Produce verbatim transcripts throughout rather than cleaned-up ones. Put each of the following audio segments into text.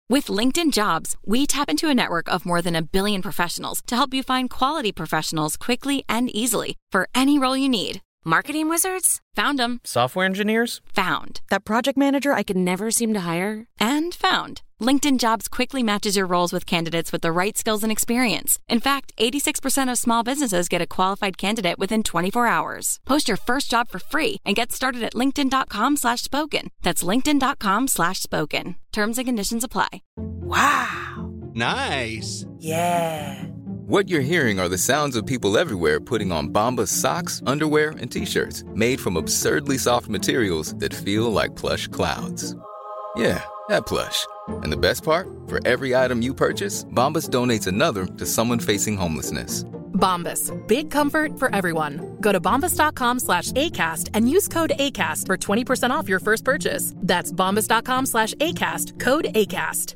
With LinkedIn Jobs, we tap into a network of more than a billion professionals to help you find quality professionals quickly and easily for any role you need. Marketing wizards? Found them. Software engineers? Found. That project manager I could never seem to hire? And found. LinkedIn Jobs quickly matches your roles with candidates with the right skills and experience. In fact, eighty-six percent of small businesses get a qualified candidate within twenty-four hours. Post your first job for free and get started at linkedin.com slash spoken. That's linkedin.com slash spoken. Terms and conditions apply. Wow. Nice. Yeah. What you're hearing are the sounds of people everywhere putting on Bombas socks, underwear, and T-shirts made from absurdly soft materials that feel like plush clouds. Yeah, that plush. And the best part? For every item you purchase, Bombas donates another to someone facing homelessness. Bombas. Big comfort for everyone. Go to bombas.com slash ACAST and use code ACAST for twenty percent off your first purchase. That's bombas.com slash ACAST. Code ACAST.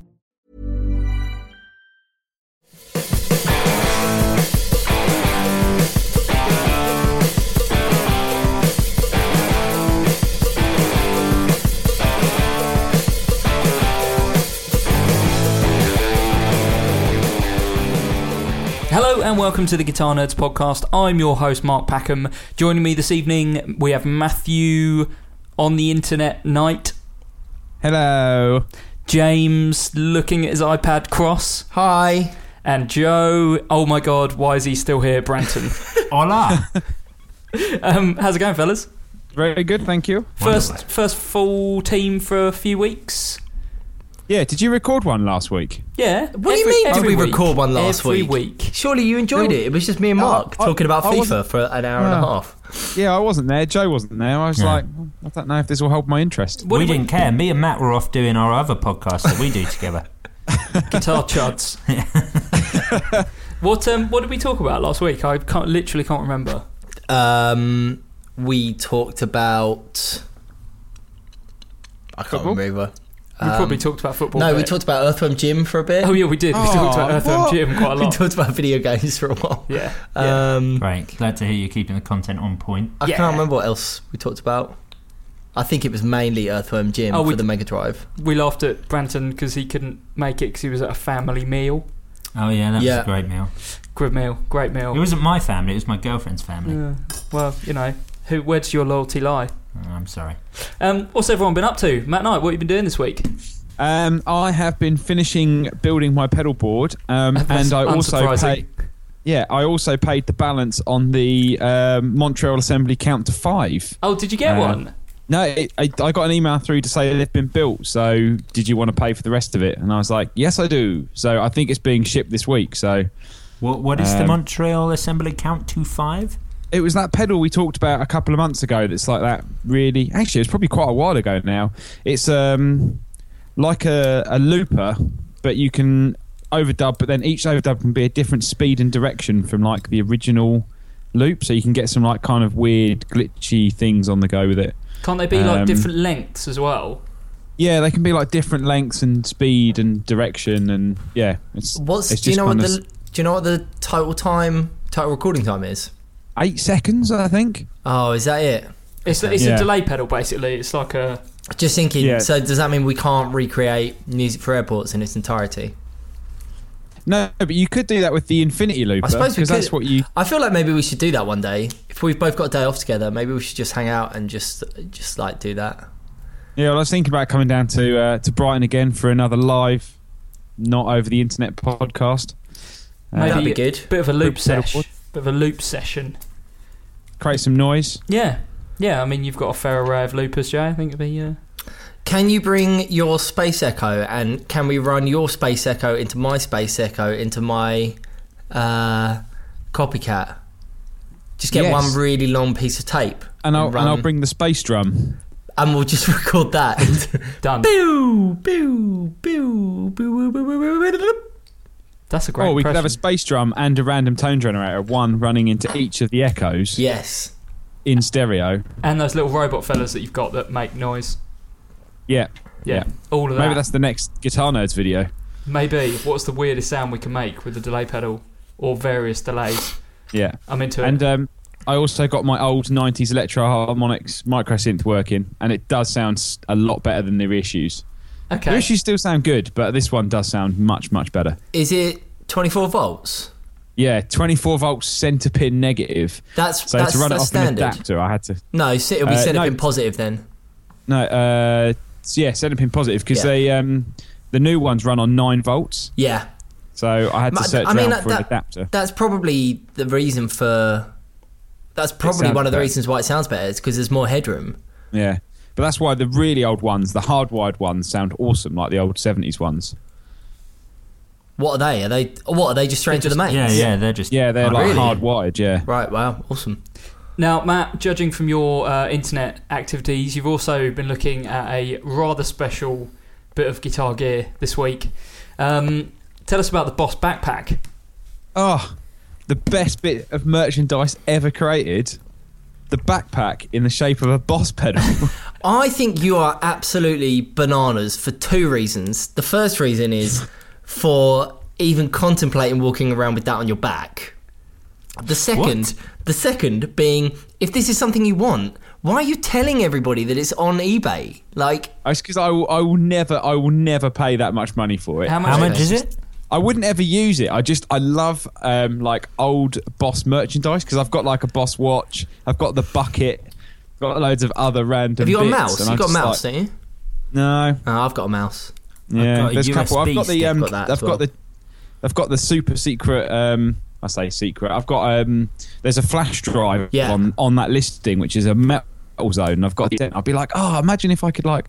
Hello and welcome to the Guitar Nerds podcast. I'm your host, Mark Packham. Joining me this evening, we have Matthew on the internet night. Hello. James looking at his iPad cross. Hi. And Joe, oh my god, why is he still here, Branton? Hola. um, how's it going, fellas? Very good, thank you. First, Wonderful. first full team for a few weeks. Yeah, did you record one last week? Yeah. What do you mean, did we week. record one last every week? week? Surely you enjoyed No. it. It was just me and Mark I- I- talking about I FIFA wasn't- for an hour and a Yeah. half. Yeah, I wasn't there. Joe wasn't there. I was No. like, I don't know if this will hold my interest. What we did didn't care. Me and Matt were off doing our other podcast that we do together. Guitar chuds. What um what did we talk about last week? I can't literally can't remember. Um, we talked about... I can't Football? remember. We Um, probably talked about football. No, a we bit. talked about Earthworm Jim for a bit. Oh yeah, we did. We Oh, talked about Earthworm what? Jim quite a We lot. talked about video games for a while. Yeah. yeah. Um, Great. Glad to hear you're keeping the content on point. I Yeah. can't remember what else we talked about. I think it was mainly Earthworm Jim Oh, for we- the Mega Drive. We laughed at Branton because he couldn't make it because he was at a family meal. Oh yeah, that Yeah. was a great meal. Good meal, great meal. It wasn't my family, it was my girlfriend's family. Yeah. Well, you know, who? Where does your loyalty lie? Oh, I'm sorry. Um, what's everyone been up to? Matt Knight, what have you been doing this week? Um, I have been finishing building my pedal board, um, That's and I also unsurprising. paid. Yeah, I also paid the balance on the um, Montreal Assembly count to five. Oh, did you get Um, one? No, it, I, I got an email through to say they've been built. So, did you want to pay for the rest of it? And I was like, yes, I do. So, I think it's being shipped this week. So, What What is the Um, Montreal Assembly count to five? it was that pedal we talked about a couple of months ago. That's like that. Really, actually, it's probably quite a while ago now. It's um like a, a looper, but you can overdub. But then each overdub can be a different speed and direction from like the original loop. So you can get some like kind of weird glitchy things on the go with it. Can't they be like um, different lengths as well? Yeah, they can be like different lengths and speed and direction, and yeah, it's What's it's do you just know what kind the of do you know what the total time total recording time is? eight seconds, I think. Oh, is that it? It's it's Yeah. a delay pedal basically. It's like a Just thinking. Yeah. So does that mean we can't recreate Music for Airports in its entirety? No, but you could do that with the Infinity Looper. I suppose we because could. that's what you. I feel like maybe we should do that one day. If we've both got a day off together, maybe we should just hang out and just just like do that. Yeah, well, I was thinking about coming down to uh, to Brighton again for another live, not over the internet podcast. Uh, maybe That'd be a good. bit of a loop Pedal sesh, board. bit of a loop session. create some noise. Yeah, yeah. I mean, you've got a fair array of loopers, Jay. I think it'd be. Uh... Can you bring your Space Echo, and can we run your Space Echo into my Space Echo into my uh, Copycat? Just get Yes. one really long piece of tape, And I'll run, and I'll bring the space drum. and we'll just record that. Done. Pew, pew, pew, pew, pew, pew, pew. That's a great. Or we could have a impression. space drum and a random tone generator, one running into each of the echoes Yes. in stereo. And those little robot fellas that you've got that make noise. Yeah. Yeah, all of that. Maybe that's the next Guitar Nerds video. Maybe. What's the weirdest sound we can make with the delay pedal or various delays? Yeah. I'm into it. And um, I also got my old nineties Electro Harmonix micro synth working, and it does sound s- a lot better than the reissues. Okay. The issues still sound good, but this one does sound much, much better. Is it twenty-four volts? Yeah, twenty-four volts centre pin negative. That's so that's, to run it that's off standard. an adapter, I had to. No, so it'll be Uh, centre no. pin positive then. No, uh, yeah, centre pin positive because Yeah. they um, the new ones run on nine volts. Yeah. So I had to Ma- search I mean, around that- for an that- adapter. That's probably the reason for. That's probably sounds one of the better. reasons why it sounds better. It's because there's more headroom. Yeah, but that's why the really old ones, the hardwired ones, sound awesome, like the old seventies ones. What are they? Are they? What are they? Just straight to the mains? Yeah, yeah, they're just. Yeah, they're Oh, like really? hardwired. Yeah. Right. Wow. Awesome. Now, Matt, judging from your uh, internet activities, you've also been looking at a rather special bit of guitar gear this week. Um, tell us about the Boss backpack. Oh, the best bit of merchandise ever created. The backpack in the shape of a Boss pedal. I think you are absolutely bananas for two reasons. The first reason is for even contemplating walking around with that on your back. The second, the second being, if this is something you want, why are you telling everybody that it's on eBay? Like, It's because I will, I will never, I will never pay that much money for it. How much, How much is it? I wouldn't ever use it. I just, I love um, like old Boss merchandise because I've got like a Boss watch. I've got the bucket. Got loads of other random. have you got a bits, mouse? and You've I'm got a just mouse, like, don't you? No. Oh, I've got a mouse. Yeah, got a there's a couple. I've U S B got the stick, um, got that I've as got well. the, I've got the super secret. Um, I say secret. I've got um, there's a flash drive Yeah. on on that listing, which is a metal zone. I've got. I'd be like, oh, imagine if I could like.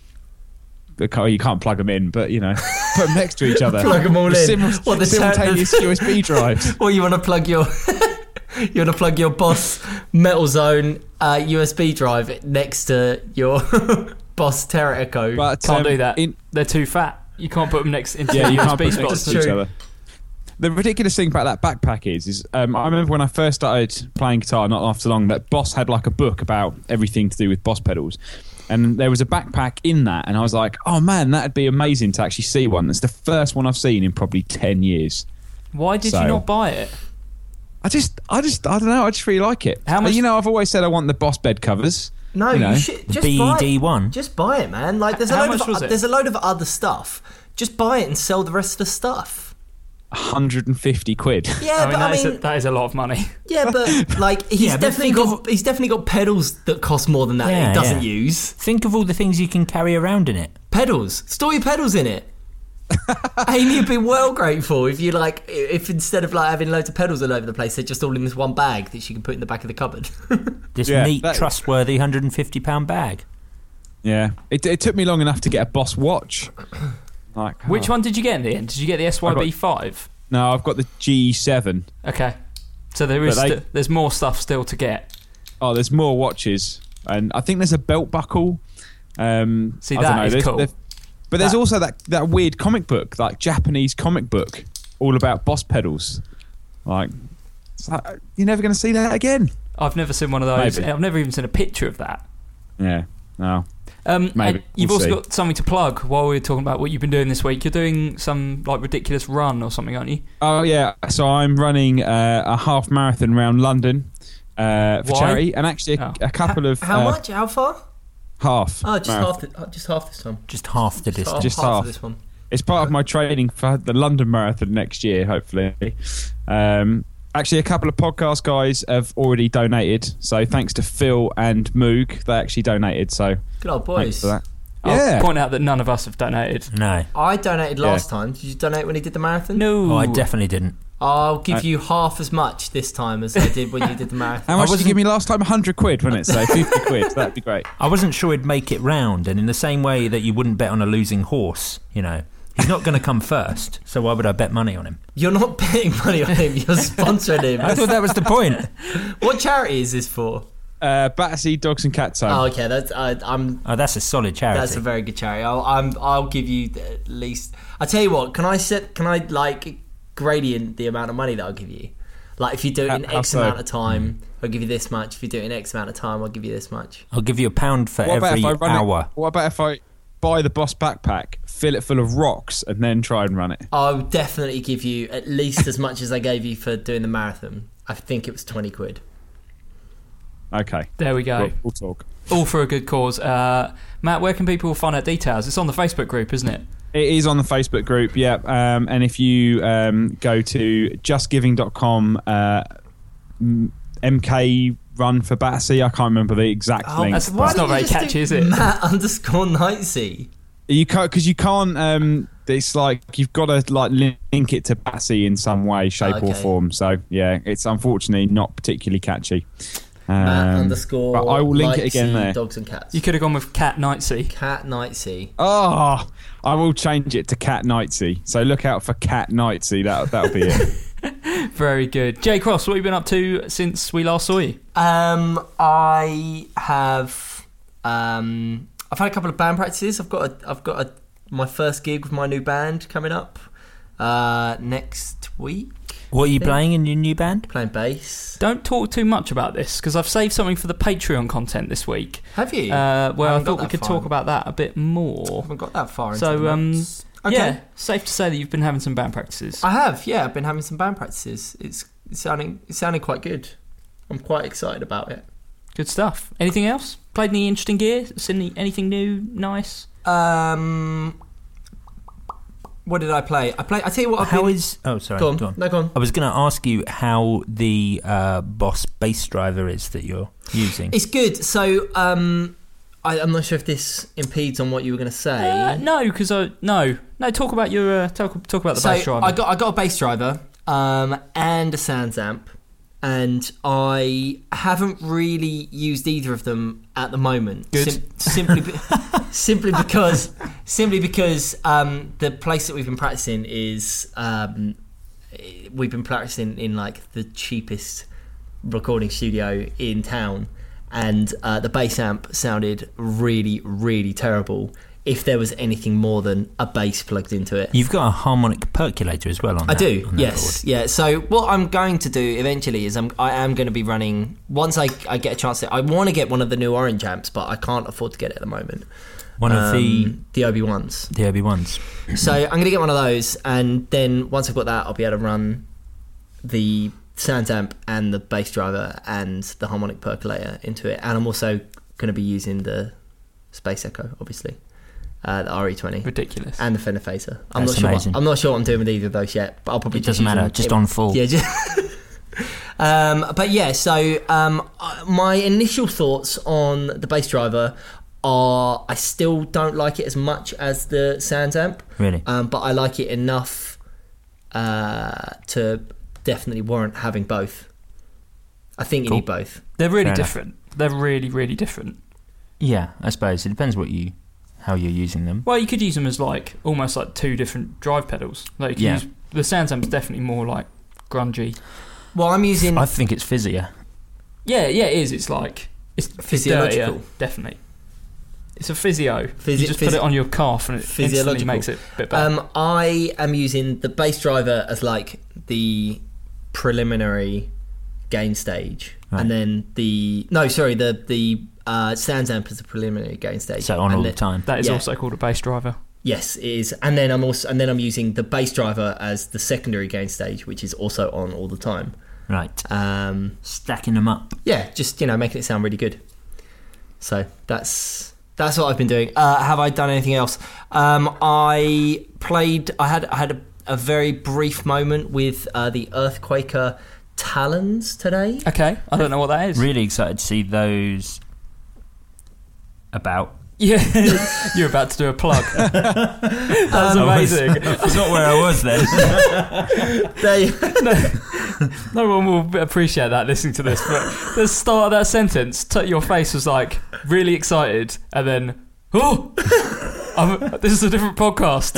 Okay, you can't plug them in, but you know, put them next to each other. Plug 'em all The in. What, the simultaneous turn- U S B drives. Or you want to plug your you want to plug your Boss Metal Zone uh, U S B drive next to your Boss Terra Echo. But Can't um, do that. in- They're too fat. You can't put them next into yeah, the you U S can't B put them next spots. to each True. other. The ridiculous thing about that backpack is, is um, I remember when I first started playing guitar, not after long, that Boss had like a book about everything to do with Boss pedals. And there was a backpack in that, and I was like, oh man, that'd be amazing to actually see one. It's the first one I've seen in probably ten years. Why did So- you not buy it? I just, I just, I don't know, I just really like it. How much- You know, I've always said I want the Boss bed covers. No, you you, know. should just B buy D one. it. Just buy it, man. Like there's a How load much of was it? there's a load of other stuff. Just buy it and sell the rest of the stuff. one hundred fifty quid. Yeah, I mean, but that, I is mean, a, that is a lot of money. yeah, but like he's Yeah, but definitely think got of- he's definitely got pedals that cost more than that that Yeah, he doesn't yeah. use. Think of all the things you can carry around in it. Pedals, store your pedals in it. Amy would be well grateful if you like if instead of like having loads of pedals all over the place, they're just all in this one bag that she can put in the back of the cupboard. This Yeah, neat, that- trustworthy one hundred fifty pound bag. Yeah, it, it took me long enough to get a Boss watch. Like, Which oh. one did you get in the end? Did you get the S Y B five? No, I've got the G seven. Okay. So there is But they- sti- there's more stuff still to get. Oh, there's more watches, and I think there's a belt buckle. Um, See, I that don't know. is there's, cool. there's- But there's That- also that, that weird comic book, like Japanese comic book, all about Boss pedals. Like, it's like you're never going to see that again. I've never seen one of those. Maybe. I've never even seen a picture of that. Yeah, no. Um, Maybe. and you've We'll also see. got something to plug while we're talking about what you've been doing this week. You're doing some like ridiculous run or something, aren't you? Oh yeah, so I'm running uh, a half marathon around London uh, for Why? charity, and actually a, Oh. a couple of How uh, much? How far? half. Oh, just marathon. half. The, oh, just half this time. Just half the distance. Just half, half. of this one. It's part of my training for the London Marathon next year, hopefully. Um, actually, a couple of podcast guys have already donated. So thanks to Phil and Moog, they actually donated. So Good old thanks boys. for that. I'll Yeah. point out that none of us have donated. No. I donated last Yeah. time. Did you donate when he did the marathon? No. Oh, I definitely didn't. I'll give I- you half as much this time as I did when you did the marathon. How much did you wasn't- give me last time? one hundred quid, wasn't it? So fifty quid. That'd be great. I wasn't sure he'd make it round, and in the same way that you wouldn't bet on a losing horse, you know, he's not going to come first, so why would I bet money on him? You're not betting money on him. You're sponsoring I him. thought that was the point. What charity is this for? Uh, Battersea Dogs and Cats Home. Oh, okay. That's I, I'm. Oh, that's a solid charity. That's a very good charity. I'll, I'm. I'll give you at least. I tell you what. Can I set? Can I like gradient the amount of money that I'll give you? Like if you do it in How- how X so? amount of time, I'll give you this much. If you do it in X amount of time, I'll give you this much. I'll give you a pound for What about every if I run hour. It, what about if I buy the Boss backpack, fill it full of rocks, and then try and run it? I'll definitely give you at least as much as I gave you for doing the marathon. I think it was twenty quid. Okay. There we go. We'll, we'll talk. all for a good cause. Uh, Matt, where can people find out details? It's on the Facebook group, isn't it? It is on the Facebook group, yeah. Um, and if you um, go to justgiving dot com, uh, M K Run for Battersea, I can't remember the exact Oh, link. That's, Why that's don't not you very just catchy, do is it? Matt underscore Knightsey. You can't, because you can't. Um, it's like you've got to like link it to Battersea in some way, shape, or Okay. form. So yeah, it's unfortunately not particularly catchy. Um, Matt underscore. but I will link it again Knightsey, there. Dogs and cats. You could have gone with Cat Knightsey. Cat Knightsey. Oh, I will change it to Cat Knightsey. So look out for Cat Knightsey. That that'll be it. Very good. Jay Cross, what have you been up to since we last saw you? Um, I have. Um, I've had a couple of band practices. I've got. A, I've got a, my first gig with my new band coming up uh, next week. What are you think. playing in your new band? Playing bass. Don't talk too much about this because I've saved something for the Patreon content this week. Have you? Uh, where I, haven't got thought we that could far. talk about that a bit I more. haven't got that far into So, the um, notes. Okay. yeah, safe to say that you've been having some band practices. I have. Yeah, I've been having some band practices. It's, it's sounding. It's sounding quite good. I'm quite excited about it. Good stuff. Anything else? Played any interesting gear? Seen any, anything new? Nice? Um, what did I play? I play. I tell you what. I've How been, is? Oh, sorry. Go on. Go on. No, go on. I was going to ask you how the uh, Boss bass driver is that you're using. It's good. So, um, I, I'm not sure if this impedes on what you were going to say. Uh, no, because I no no. Talk about your uh, talk talk about the so bass driver. I got I got a bass driver um, and a Sans amp, and I haven't really used either of them at the moment. Good. simply, be, simply because simply because um, the place that we've been practicing is um, we've been practicing in like the cheapest recording studio in town, and uh, the bass amp sounded really really terrible. If there was anything more than a bass plugged into it. You've got a harmonic percolator as well on I that. do, on that yes, board. yeah. So what I'm going to do eventually is I'm I am going to be running once I, I get a chance to. I want to get one of the new orange amps, but I can't afford to get it at the moment. One of the Um, the Obi ones. the Obi ones. So I'm going to get one of those, and then once I've got that, I'll be able to run the Sans amp and the bass driver and the harmonic percolator into it. And I'm also going to be using the Space Echo, obviously. Uh, the R E twenty Ridiculous. and the Fender Phaser. I'm That's not sure. amazing. What, I'm not sure what I'm doing with either of those yet, but I'll probably. It just doesn't use matter, them. just It- on full. Yeah. Just um, but yeah, so um, uh, my initial thoughts on the bass driver are I still don't like it as much as the Sans amp, Really? um, but I like it enough uh, to definitely warrant having both. I think you Cool. need both. They're really Fair enough. different. They're really really different. Yeah, I suppose it depends what you how you're using them. Well, you could use them as like almost like two different drive pedals. Like you could Yeah. use, the Sans amp's definitely more like grungy. Well, I'm using. I think it's fizzier. Yeah, yeah, it is. It's like it's it's Physiological. dirtier, definitely. It's a physio. Physi- you just put phys- it on your calf and it instantly Physiological. makes it a bit better. Um, I am using the bass driver as like the preliminary gain stage, Right. and then the no, sorry, the the uh, Sans amp as the preliminary gain stage. So on and all then- the time. that is yeah. also called a bass driver. Yes, it is, and then I'm also and then I'm using the bass driver as the secondary gain stage, which is also on all the time. Right. Um, Stacking them up. yeah, just you know, making it sound really good. So that's that's what I've been doing. Uh, have I done anything else? Um, I played. I had I had a, a very brief moment with uh, the Earthquaker Talons today. Okay, I don't know what that is. Really excited to see those about. Yeah, you're about to do a plug. That was amazing. I forgot where I was then. They, No one will appreciate that listening to this, but the start of that sentence, t- your face was like really excited, and then, oh, I'm, this is a different podcast.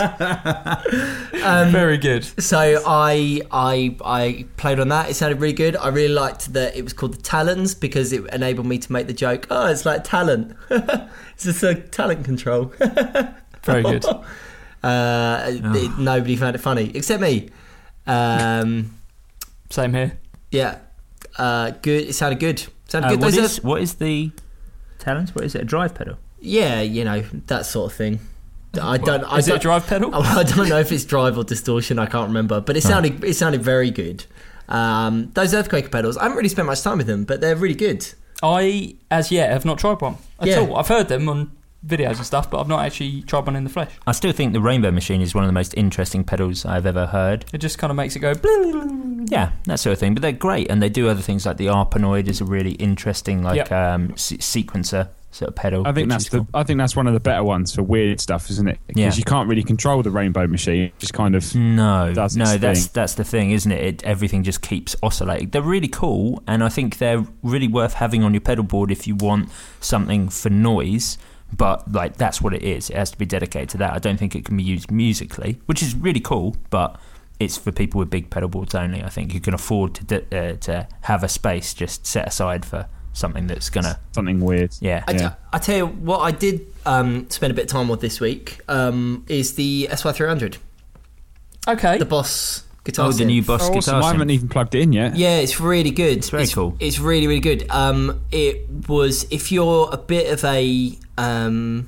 um, Very good. so I I I played on that. It sounded really good. I really liked that it was called the Talons because it enabled me to make the joke. Oh, it's like talent. It's just a talent control. Very good. Uh, it- nobody found it funny except me. Um, Same here. yeah, uh, good. It sounded good. Sounded Uh, good. what, Those is, are, what is the talent? What is it? A drive pedal? yeah, you know, that sort of thing. I don't. I Is it don't, a drive pedal? I don't know if it's drive or distortion. I can't remember, but it sounded it sounded very good. Um, those Earthquaker pedals. I haven't really spent much time with them, but they're really good. I, as yet, have not tried one at Yeah. all. I've heard them on videos and stuff, but I've not actually tried one in the flesh. I still think the Rainbow Machine is one of the most interesting pedals I've ever heard. It just kind of makes it go. Yeah, that sort of thing. But they're great, and they do other things like the Arpanoid is a really interesting like Yep. um, se- sequencer sort of pedal. I think which that's is the. cool. I think that's one of the better ones for weird stuff, isn't it? Because Yeah. you can't really control the Rainbow Machine. It just kind of. No, does no, its that's thing. that's the thing, isn't it? it? Everything just keeps oscillating. They're really cool, and I think they're really worth having on your pedal board if you want something for noise. But like that's what it is. It has to be dedicated to that. I don't think it can be used musically, which is really cool. But it's for people with big pedal boards only. I think you can afford to de- uh, to have a space just set aside for something that's gonna Something weird. yeah. I, Yeah. I tell you what, I did um, spend a bit of time with this week um, is the S Y three hundred, Okay. the Boss guitar. Oh, the synth. new Boss Oh, awesome. guitar. I haven't synth. even plugged it in yet. Yeah, it's really good. It's very cool. It's really, really good. Um, it was, if you're a bit of a, um,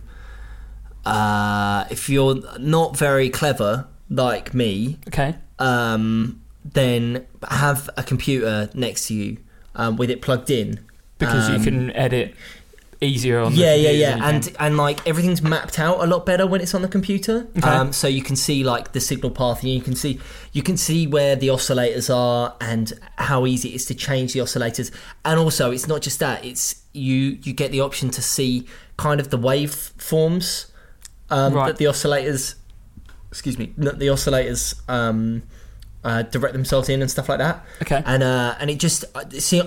uh, if you're not very clever like me, Okay. um, then have a computer next to you um, with it plugged in. Because you Um, can edit easier on the yeah, yeah, computer yeah, than you and can. and like everything's mapped out a lot better when it's on the computer. Okay. Um, so you can see like the signal path, and you can see you can see where the oscillators are and how easy it is to change the oscillators. And also, it's not just that; it's you you get the option to see kind of the wave forms um, Right. that the oscillators, excuse me, that the oscillators um, uh, direct themselves in and stuff like that. Okay. And uh, and it just see,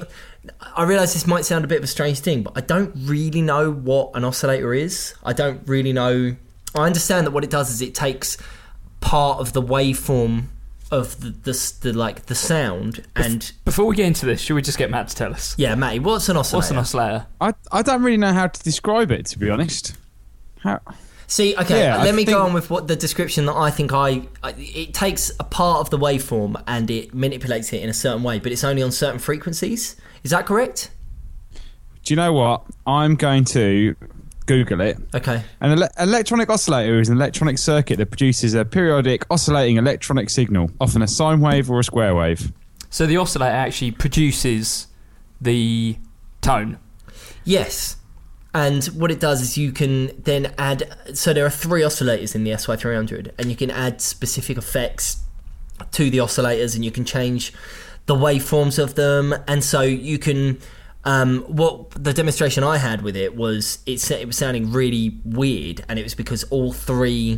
I realise this might sound a bit of a strange thing, but I don't really know what an oscillator is. I don't really know. I understand that what it does is it takes part of the waveform of the the, the like the sound and Before we get into this, should we just get Matt to tell us? yeah, Matty, what's an oscillator? What's an oscillator? I, I don't really know how to describe it, to be honest. How? See, okay, Yeah, I let me go think- on with what the description that I think I, I. It takes a part of the waveform and it manipulates it in a certain way, but it's only on certain frequencies. Is that correct? Do you know what? I'm going to Google it. Okay. An ele- electronic oscillator is an electronic circuit that produces a periodic oscillating electronic signal, often a sine wave or a square wave. So the oscillator actually produces the tone. Yes. And what it does is you can then add. So there are three oscillators in the S Y three hundred, and you can add specific effects to the oscillators, and you can change the waveforms of them. And so you can. Um, what the demonstration I had with it was, it sa- it was sounding really weird, and it was because all three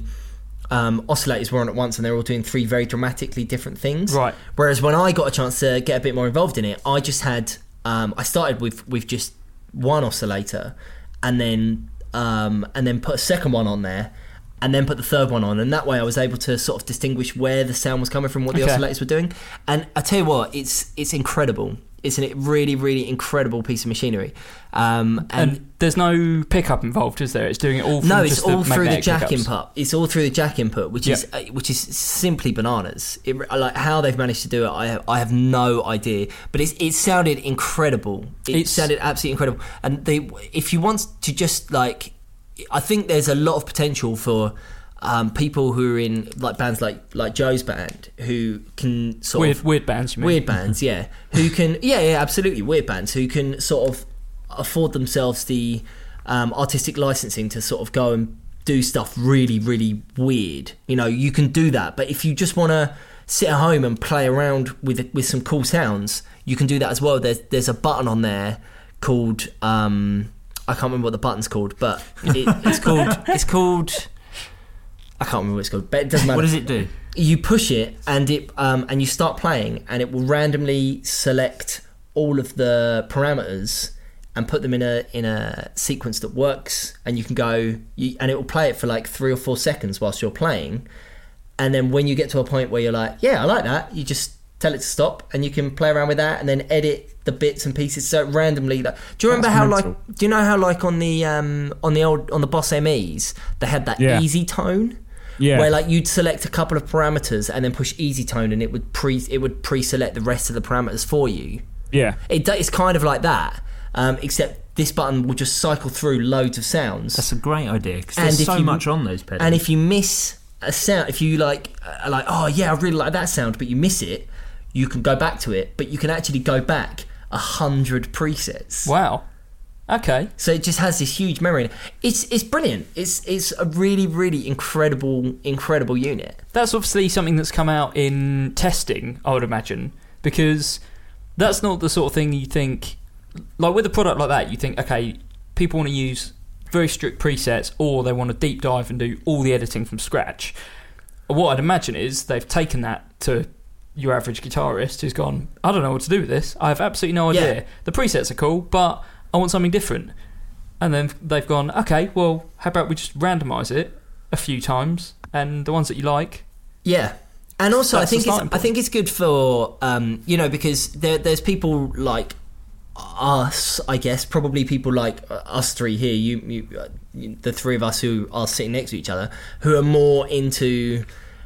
um, oscillators were on at once, and they're all doing three very dramatically different things. Right. Whereas when I got a chance to get a bit more involved in it, I just had. Um, I started with with just one oscillator. And then, um, and then put a second one on there, and then put the third one on, and that way I was able to sort of distinguish where the sound was coming from, what the Okay. oscillators were doing. And I tell you what, it's it's incredible. It's a really, really incredible piece of machinery. Um, And, and, there's no pickup involved, is there? It's doing it all from no, just it's all the through the magnetic jack pickups. input. It's all through the jack input, which is uh, which is simply bananas. It, like how they've managed to do it, I have, I have no idea. But it's, it sounded incredible. It It's- sounded absolutely incredible. And they, if you want to just like, I think there's a lot of potential for um, people who are in like bands like like Joe's band who can sort Weird, of weird bands, you mean? weird bands, yeah, who can, yeah, yeah, absolutely, weird bands who can sort of afford themselves the um, artistic licensing to sort of go and do stuff really, really weird. You know, you can do that, but if you just want to sit at home and play around with with some cool sounds, you can do that as well. There's there's a button on there called um, I can't remember what the button's called, but it, it's called it's called. I can't remember what it's called, but it doesn't matter. What does it do? You push it and it um, and you start playing, and it will randomly select all of the parameters and put them in a in a sequence that works, and you can go you, and it will play it for like three or four seconds whilst you're playing, and then when you get to a point where you're like, yeah, I like that, you just tell it to stop, and you can play around with that and then edit the bits and pieces so randomly. Like, do you remember That's how mental. like do you know how like on the um, on the old on the Boss M Es they had that Yeah. easy tone? Yeah. Where like you'd select a couple of parameters and then push easy tone, and it would pre it would pre-select the rest of the parameters for you. Yeah. It do- it's kind of like that, um, except this button will just cycle through loads of sounds. That's a great idea because And there's if so you- much on those pedals. And if you miss a sound, if you like uh, like oh yeah, I really like that sound, but you miss it, you can go back to it, but you can actually go back a hundred presets. Wow. Okay. So it just has this huge memory. It's it's brilliant. It's it's a really really incredible incredible unit. That's obviously something that's come out in testing, I would imagine, because that's not the sort of thing you think. Like with a product like that, you think, okay, people want to use very strict presets, or they want to deep dive and do all the editing from scratch. What I'd imagine is they've taken that to your average guitarist who's gone, I don't know what to do with this. I have absolutely no idea. Yeah. The presets are cool, but I want something different. And then they've gone, okay, well, how about we just randomise it a few times, and the ones that you like. Yeah. And also, That's I think the it's, starting I think it's good for um, you know, because there, there's people like us, I guess, probably people like us three here, you, you, uh, you, the three of us who are sitting next to each other, who are more into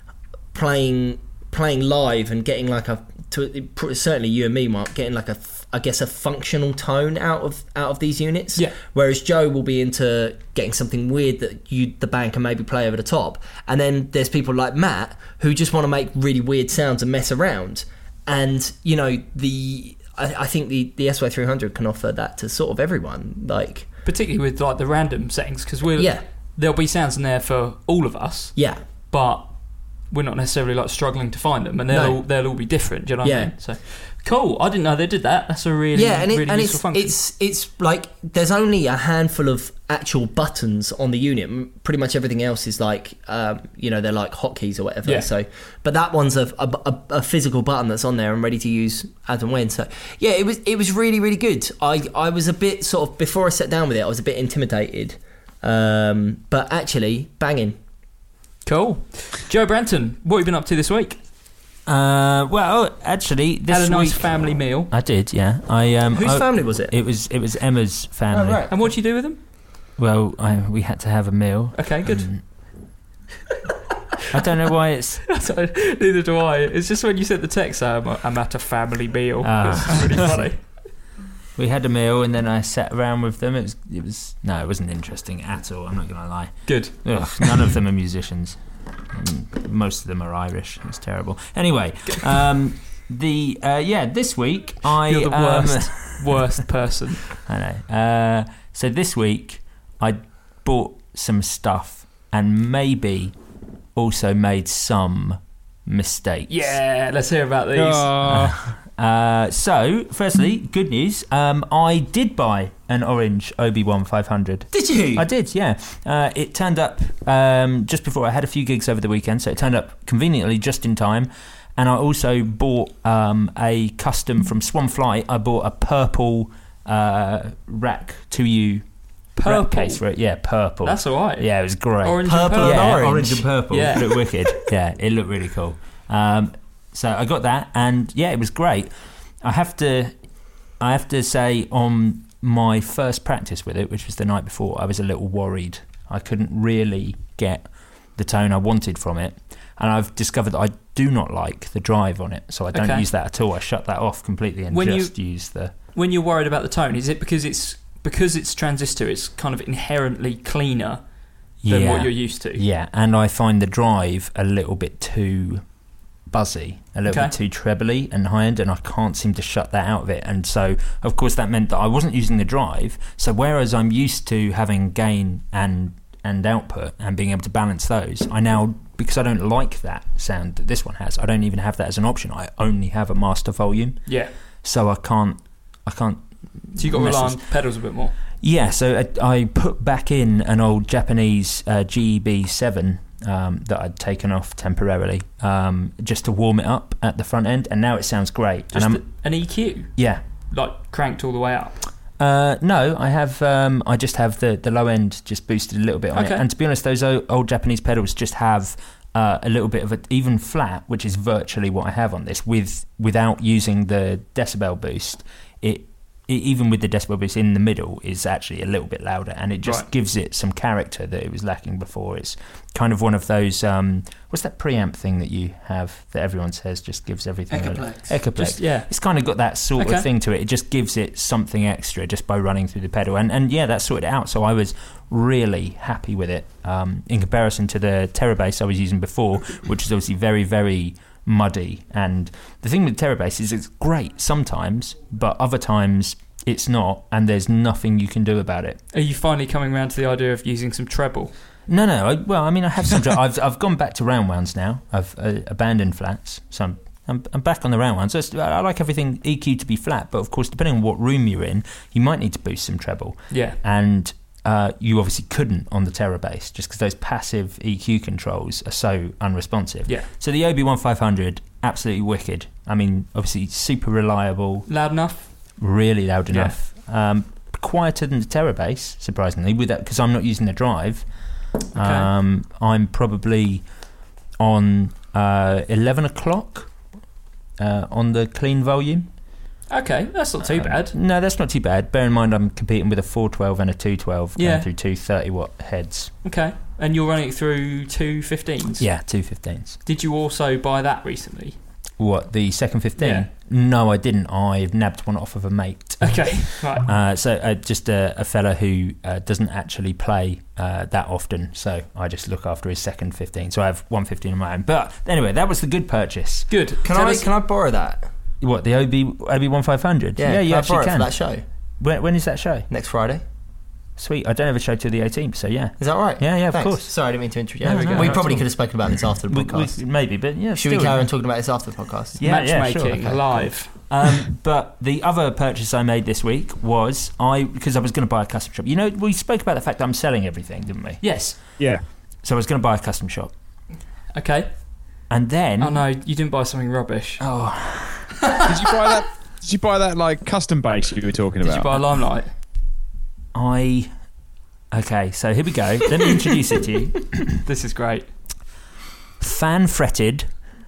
playing playing live and getting like a, to, certainly you and me, Mark, getting like a, I guess, a functional tone out of out of these units. Yeah. Whereas Joe will be into getting something weird that you, the band, can maybe play over the top. And then there's people like Matt who just want to make really weird sounds and mess around. And you know, the I, I think the the S Y three hundred can offer that to sort of everyone. Like particularly with like the random settings, because we're yeah, there'll be sounds in there for all of us. Yeah. But we're not necessarily like struggling to find them, and they'll No. all, they'll all be different. Do you know what Yeah. I mean? So cool. I didn't know they did that. That's a really yeah, and, it, really and useful it's function. it's it's like there's only a handful of actual buttons on the unit. M- Pretty much everything else is like um, you know, they're like hotkeys or whatever. Yeah. So, but that one's a, a, a, a physical button that's on there and ready to use as and when. So yeah, it was it was really really good. I I was a bit sort of, before I sat down with it, I was a bit intimidated, um, but actually banging. Cool. Joe Branton, what have you been up to this week? Uh, well, actually, this Had a nice week family meal. I did. Yeah, I. Um, Whose I- family was it? It was. It was Emma's family. Oh, right. And what did you do with them? Well, I, we had to have a meal. Okay, good. Um, I don't know why it's. So, neither do I. It's just when you sent the text, I'm, I'm at a family meal. Ah. It's really funny. We had a meal and then I sat around with them. It was. It was. No, it wasn't interesting at all. I'm not going to lie. Good. Ugh, none of them are musicians. Mm, Most of them are Irish. It's terrible. Anyway, um, the uh, yeah, this week I. You're the um, worst, worst person. I know. Uh, so this week I bought some stuff and maybe also made some mistakes. Yeah, let's hear about these. Oh. Uh, so, firstly, good news. Um, I did buy an orange Obi-Wan five hundred. Did you? I did, yeah. Uh, it turned up um, just before I had a few gigs over the weekend, so it turned up conveniently just in time. And I also bought um, a custom from Swan Flight. I bought a purple uh, rack to you Purple? rack case for it. Yeah, purple. That's all right. Yeah, it was great. Orange Purple and and purple. yeah, orange. orange and purple. Yeah. It looked wicked. Yeah, it looked really cool. Um, so I got that, and yeah, it was great. I have to, I have to say, on my first practice with it, which was the night before, I was a little worried. I couldn't really get the tone I wanted from it, and I've discovered that I do not like the drive on it, so I don't Okay. use that at all. I shut that off completely and When you- just use the. When you're worried about the tone, is it because it's because it's transistor? It's kind of inherently cleaner than Yeah. what you're used to. Yeah, and I find the drive a little bit too buzzy, a little Okay. bit too trebly and high end, and I can't seem to shut that out of it. And so, of course, that meant that I wasn't using the drive. So whereas I'm used to having gain and and output and being able to balance those, I now, because I don't like that sound that this one has, I don't even have that as an option. I only have a master volume, Yeah. so I can't, I can't. So you got to mess rely this- on pedals a bit more. Yeah, so I, I put back in an old Japanese uh, G E B seven um, that I'd taken off temporarily, um, just to warm it up at the front end, and now it sounds great. Just and a- an E Q, yeah, like cranked all the way up. uh, no, I have. Um, I just have the, the low end just boosted a little bit on Okay. it, and to be honest, those o- old Japanese pedals just have uh, a little bit of a even flat, which is virtually what I have on this, with without using the decibel boost. It even with the decibel boost in the middle, is actually a little bit louder, and it just Right. gives it some character that it was lacking before. It's kind of one of those, um, what's that preamp thing that you have that everyone says just gives everything a- Echoplex. Echoplex. Just, yeah. It's kind of got that sort Okay. of thing to it. It just gives it something extra just by running through the pedal, and and yeah, that sorted it out. So I was really happy with it, um, in comparison to the Terabase I was using before, which is obviously very very muddy. And the thing with Terabase is it's great sometimes, but other times It's not, and there's nothing you can do about it. Are you finally coming around to the idea of using some treble? No, no. I, well, I mean, I have some. I've I've gone back to round ones now. I've uh, abandoned flats, so I'm, I'm I'm back on the round ones. So I like everything E Q to be flat, but of course, depending on what room you're in, you might need to boost some treble. Yeah, and uh, you obviously couldn't on the Terrabass just because those passive E Q controls are so unresponsive. Yeah. So the O B one five hundred, absolutely wicked. I mean, obviously super reliable, loud enough, really loud Yeah. enough. Um, quieter than the Terrabass, surprisingly, with that because I'm not using the drive. Okay. Um, I'm probably on uh, eleven o'clock uh, on the clean volume. Okay, that's not too Uh, bad. No, that's not too bad. Bear in mind, I'm competing with a four twelve and a two twelve Yeah. going through two thirty watt heads. Okay, and you're running it through two fifteens. Yeah, two fifteens. Did you also buy that recently? What, the second fifteen? Yeah. No, I didn't. I've nabbed one off of a mate. Okay, right. Uh, so uh, just a, a fella who uh, doesn't actually play uh, that often, so I just look after his second fifteen. So I have one fifteen of my own. But anyway, that was the good purchase. Good. Can Tell I us- can I borrow that? What, the O B O B one five hundred? Yeah, yeah, you can I actually borrow it can. for that show When, when is that show? next Friday. Sweet. I don't have a show till the eighteenth, so yeah. Is that right? Yeah, yeah, of Thanks. course. Sorry, I didn't mean to interrupt you. No, we no, we not probably at all. could have spoken about this after the We- podcast. we- maybe, but yeah. Should we still. carry on talking about this after the podcast? Yeah, yeah, Matchmaking sure. Okay. live. Um, but the other purchase I made this week was I because I was going to buy a custom shop. You know, we spoke about the fact that I'm selling everything, didn't we? Yes. Yeah. So I was going to buy a custom shop, Okay. and then Oh no, you didn't buy something rubbish. oh, Did you buy that? Did you buy that like custom base you were talking Did about? you buy a Limelight? I okay. So here we go. Let me introduce it to you. This is great. Fan fretted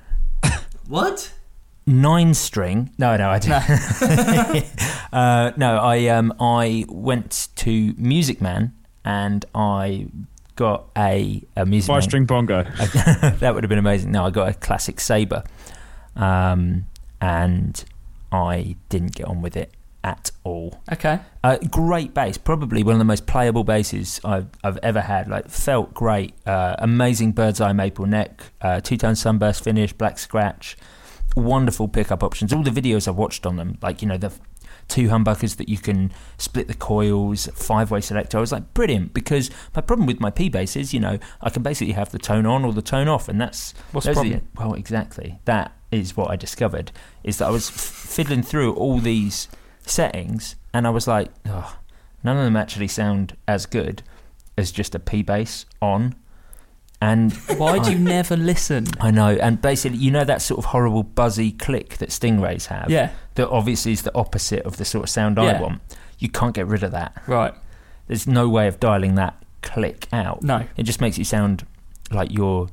What? nine string. No, no, I didn't. uh, no, I um I went to Music Man and I got a a Music Man. Five string bongo. That would have been amazing. No, I got a classic Sabre, um, and I didn't get on with it at all. Okay. Uh, great bass, probably one of the most playable basses I've, I've ever had. Like, felt great. Uh, amazing bird's eye maple neck, uh, two-tone sunburst finish, black scratch, wonderful pickup options. All the videos I've watched on them, like, you know, the two humbuckers that you can split the coils, five-way selector. I was like, brilliant, because my problem with my P bass is, you know, I can basically have the tone on or the tone off, and that's What's the those are problem? well, exactly. That is what I discovered, is that I was f- fiddling through all these settings, and I was like, oh, none of them actually sound as good as just a P bass on. And Why do you never listen? I know, and basically, you know that sort of horrible buzzy click that Stingrays have? Yeah. That obviously is the opposite of the sort of sound Yeah. I want. You can't get rid of that. Right. There's no way of dialing that click out. No. It just makes you sound like you're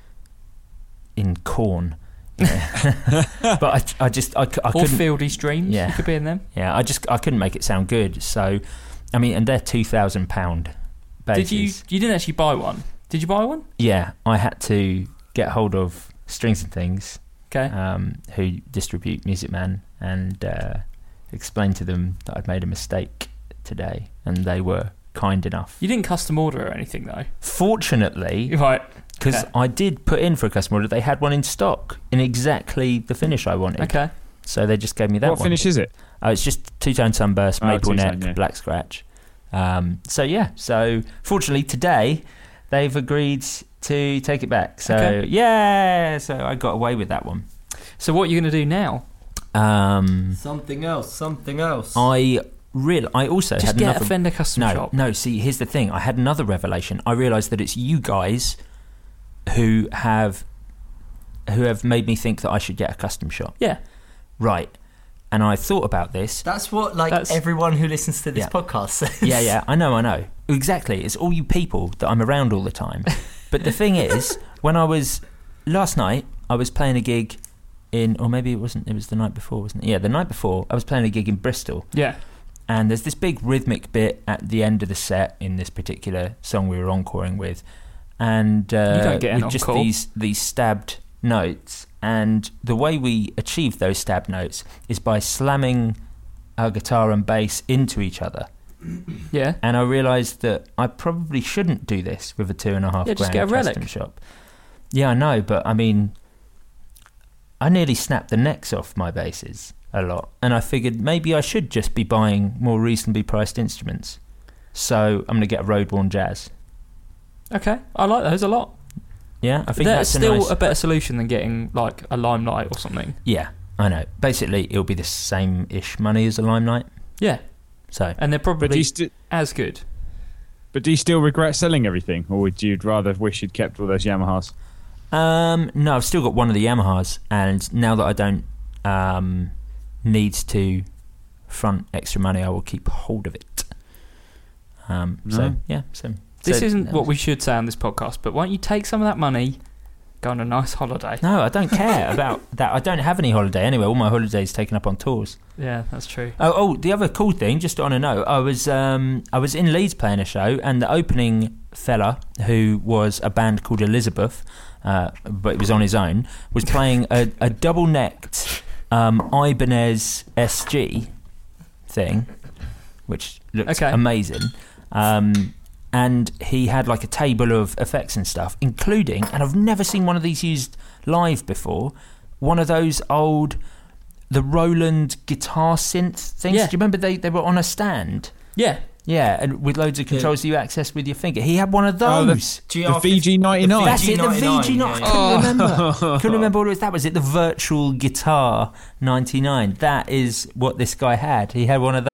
in Corn. Yeah. But I, I just, I, c- I Or couldn't. Fieldy's Dreams. Yeah. You could be in them. Yeah, I just, I couldn't make it sound good. So, I mean, and they're two thousand pound basses. Did you? You didn't actually buy one. Did you buy one? Yeah, I had to get hold of Strings and Things, Okay. um, who distribute Music Man, and uh, explain to them that I'd made a mistake today, and they were kind enough. You didn't custom order or anything though. Fortunately, Right. because Okay. I did put in for a custom order, they had one in stock in exactly the finish I wanted. Okay. So they just gave me that What one. finish is it? Oh, it's just two-tone sunburst, Oh, maple two-tone, neck, yeah. black scratch. Um, so yeah, so fortunately today they've agreed to take it back. So Okay. yeah, so I got away with that one. So what are you going to do now? Um, Something else. Something else. I real I also Just had get another a Fender custom no shop. no. See, here's the thing. I had another revelation. I realised that it's you guys who have who have made me think that I should get a custom shop. Yeah. Right. And I thought about this. That's what like That's- everyone who listens to this Yeah. podcast says. Yeah, yeah, I know, I know. Exactly. It's all you people that I'm around all the time. But the thing is, when I was last night, I was playing a gig in, or maybe it wasn't. It was the night before, wasn't it? Yeah, the night before, I was playing a gig in Bristol, Yeah. and there's this big rhythmic bit at the end of the set in this particular song we were encoring with, and uh, You don't get an with just encore. these these stabbed notes. And the way we achieve those stabbed notes is by slamming our guitar and bass into each other. Yeah. And I realised that I probably shouldn't do this with a two and a half Yeah, just grand get a relic. custom shop. Yeah, I know, but I mean, I nearly snapped the necks off my basses. a lot, and I figured maybe I should just be buying more reasonably priced instruments. So I'm going to get a Roadworn Jazz. Okay, I like those a lot. Yeah, I think that's that's a still nice... a better solution than getting like a Limelight or something. Yeah, I know. Basically, it'll be the same-ish money as a Limelight. Yeah. So, and they're probably st- as good. But do you still regret selling everything, or would you rather wish you'd kept all those Yamahas? Um, no, I've still got one of the Yamahas, and now that I don't um, need to front extra money, I will keep hold of it. Um, No. So, yeah. So, This so, isn't um, what we should say on this podcast, but why don't you take some of that money, go on a nice holiday? No, I don't care about that. I don't have any holiday anyway. All my holidays taken up on tours. Yeah, that's true. Oh, oh, the other cool thing, just on a note, I was um, I was in Leeds playing a show, and the opening fella, who was a band called Elizabeth, uh, but it was on his own, was playing a, a double-necked um, Ibanez S G thing, which looked Okay. amazing. Um, and he had like a table of effects and stuff, including, and I've never seen one of these used live before, one of those old... the Roland guitar synth things. Yeah. Do you remember they, they were on a stand? Yeah. Yeah, and with loads of controls that you access with your finger. He had one of Oh, those. the, the V G ninety-nine. That's it, the V G ninety-nine. yeah, I yeah. couldn't remember. Couldn't remember what it was. That was it, the Virtual Guitar ninety-nine. That is what this guy had. He had one of those.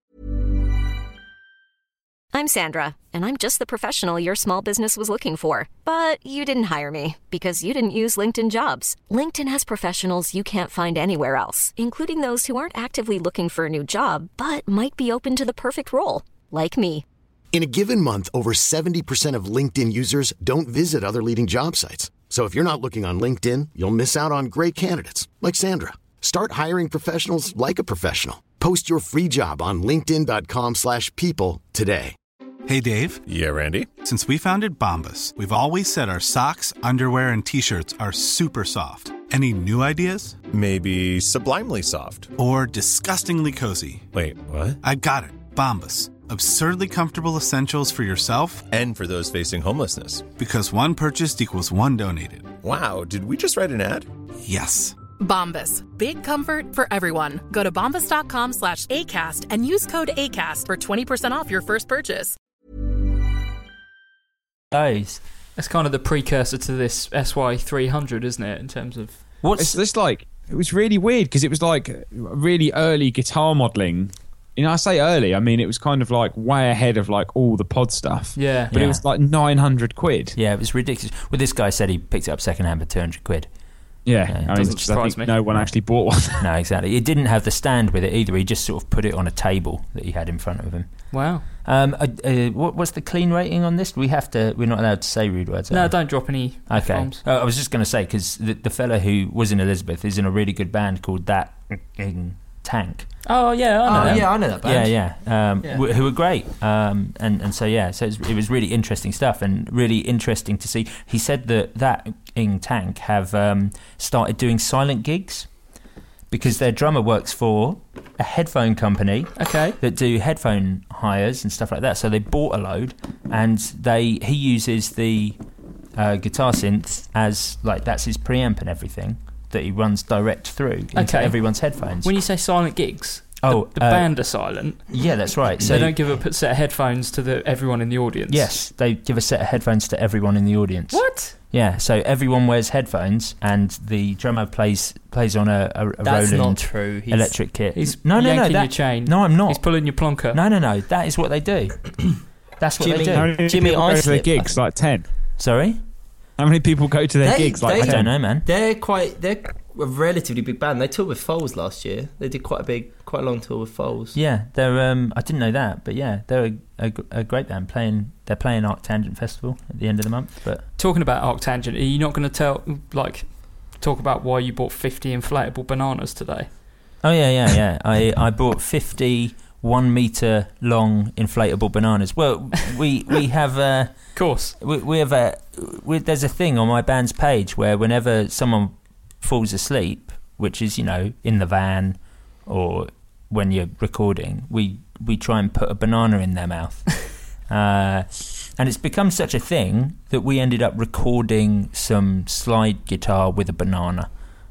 I'm Sandra, and I'm just the professional your small business was looking for. But you didn't hire me because you didn't use LinkedIn Jobs. LinkedIn has professionals you can't find anywhere else, including those who aren't actively looking for a new job, but might be open to the perfect role, like me. In a given month, over seventy percent of LinkedIn users don't visit other leading job sites. So if you're not looking on LinkedIn, you'll miss out on great candidates like Sandra. Start hiring professionals like a professional. Post your free job on linkedin dot com slash people today. Hey, Dave. Yeah, Randy. Since we founded Bombas, we've always said our socks, underwear, and T-shirts are super soft. Any new ideas? Maybe sublimely soft. Or disgustingly cozy. Wait, what? I got it. Bombas. Absurdly comfortable essentials for yourself and for those facing homelessness. Because one purchased equals one donated. Wow, did we just write an ad? Yes. Bombas. Big comfort for everyone. Go to bombas.com slash ACAST and use code ACAST for twenty percent off your first purchase. Those. That's kind of the precursor to this S Y three hundred, isn't it, in terms of... What's It's just like, it was really weird because it was like really early guitar modelling. You know, I say early, I mean it was kind of like way ahead of like all the pod stuff. Yeah. But Yeah. it was like nine hundred quid. Yeah, it was ridiculous. Well, this guy said he picked it up secondhand for two hundred quid. Yeah, Yeah, it I mean, doesn't just, I surprise think me. no one actually bought one. No, exactly. It didn't have the stand with it either. He just sort of put it on a table that he had in front of him. Wow. Um, uh, uh, what, what's the clean rating on this? We have to. We're not allowed to say rude words. are No, we? don't drop any Okay. F-bombs. Uh, I was just going to say, because the, the fella who was in Elizabeth is in a really good band called That Tank. Oh, yeah, I know Oh, them. yeah, I know that band. Yeah, yeah. Um, Yeah. wh- who were great. Um, and, and so, yeah, so it was, it was really interesting stuff and really interesting to see. He said that That Tank have um, started doing silent gigs because their drummer works for a headphone company Okay. that do headphone hires and stuff like that. So they bought a load, and they he uses the uh, guitar synth as like that's his preamp and everything that he runs direct through into Okay. everyone's headphones. When you say silent gigs, Oh, the, the uh, band are silent. yeah, that's right. So they don't give a p- set of headphones to the everyone in the audience. yes, they give a set of headphones to everyone in the audience. What? Yeah, so everyone wears headphones, and the drummer plays plays on a, a, a That's Roland not true. He's, electric kit. He's no, no, no, yanking that, your chain. no, I'm not. He's pulling your plonker. No, no, no. That is what they do. That's what Jimmy- they do. How many Jimmy people go to their Islip, gigs? Like ten. Sorry, How many people go to their They- gigs? Like they- I ten? don't know, man. They're quite. They're a relatively big band. They toured with Foles last year. They did quite a big, quite a long tour with Foles. Yeah, they're. Um, I didn't know that, but yeah, they're a, a, a great band playing. They're playing Arctangent Festival at the end of the month. But Talking about Arctangent, are you not going to tell, like, talk about why you bought fifty inflatable bananas today? oh yeah, yeah, yeah. I I bought fifty one meter long inflatable bananas. Well, we we have. Uh, Of course. we, we have a. We, there's a thing on my band's page where whenever someone falls asleep, which is you know in the van or when you're recording, we we try and put a banana in their mouth. Uh, and it's become such a thing that we ended up recording some slide guitar with a banana. Um,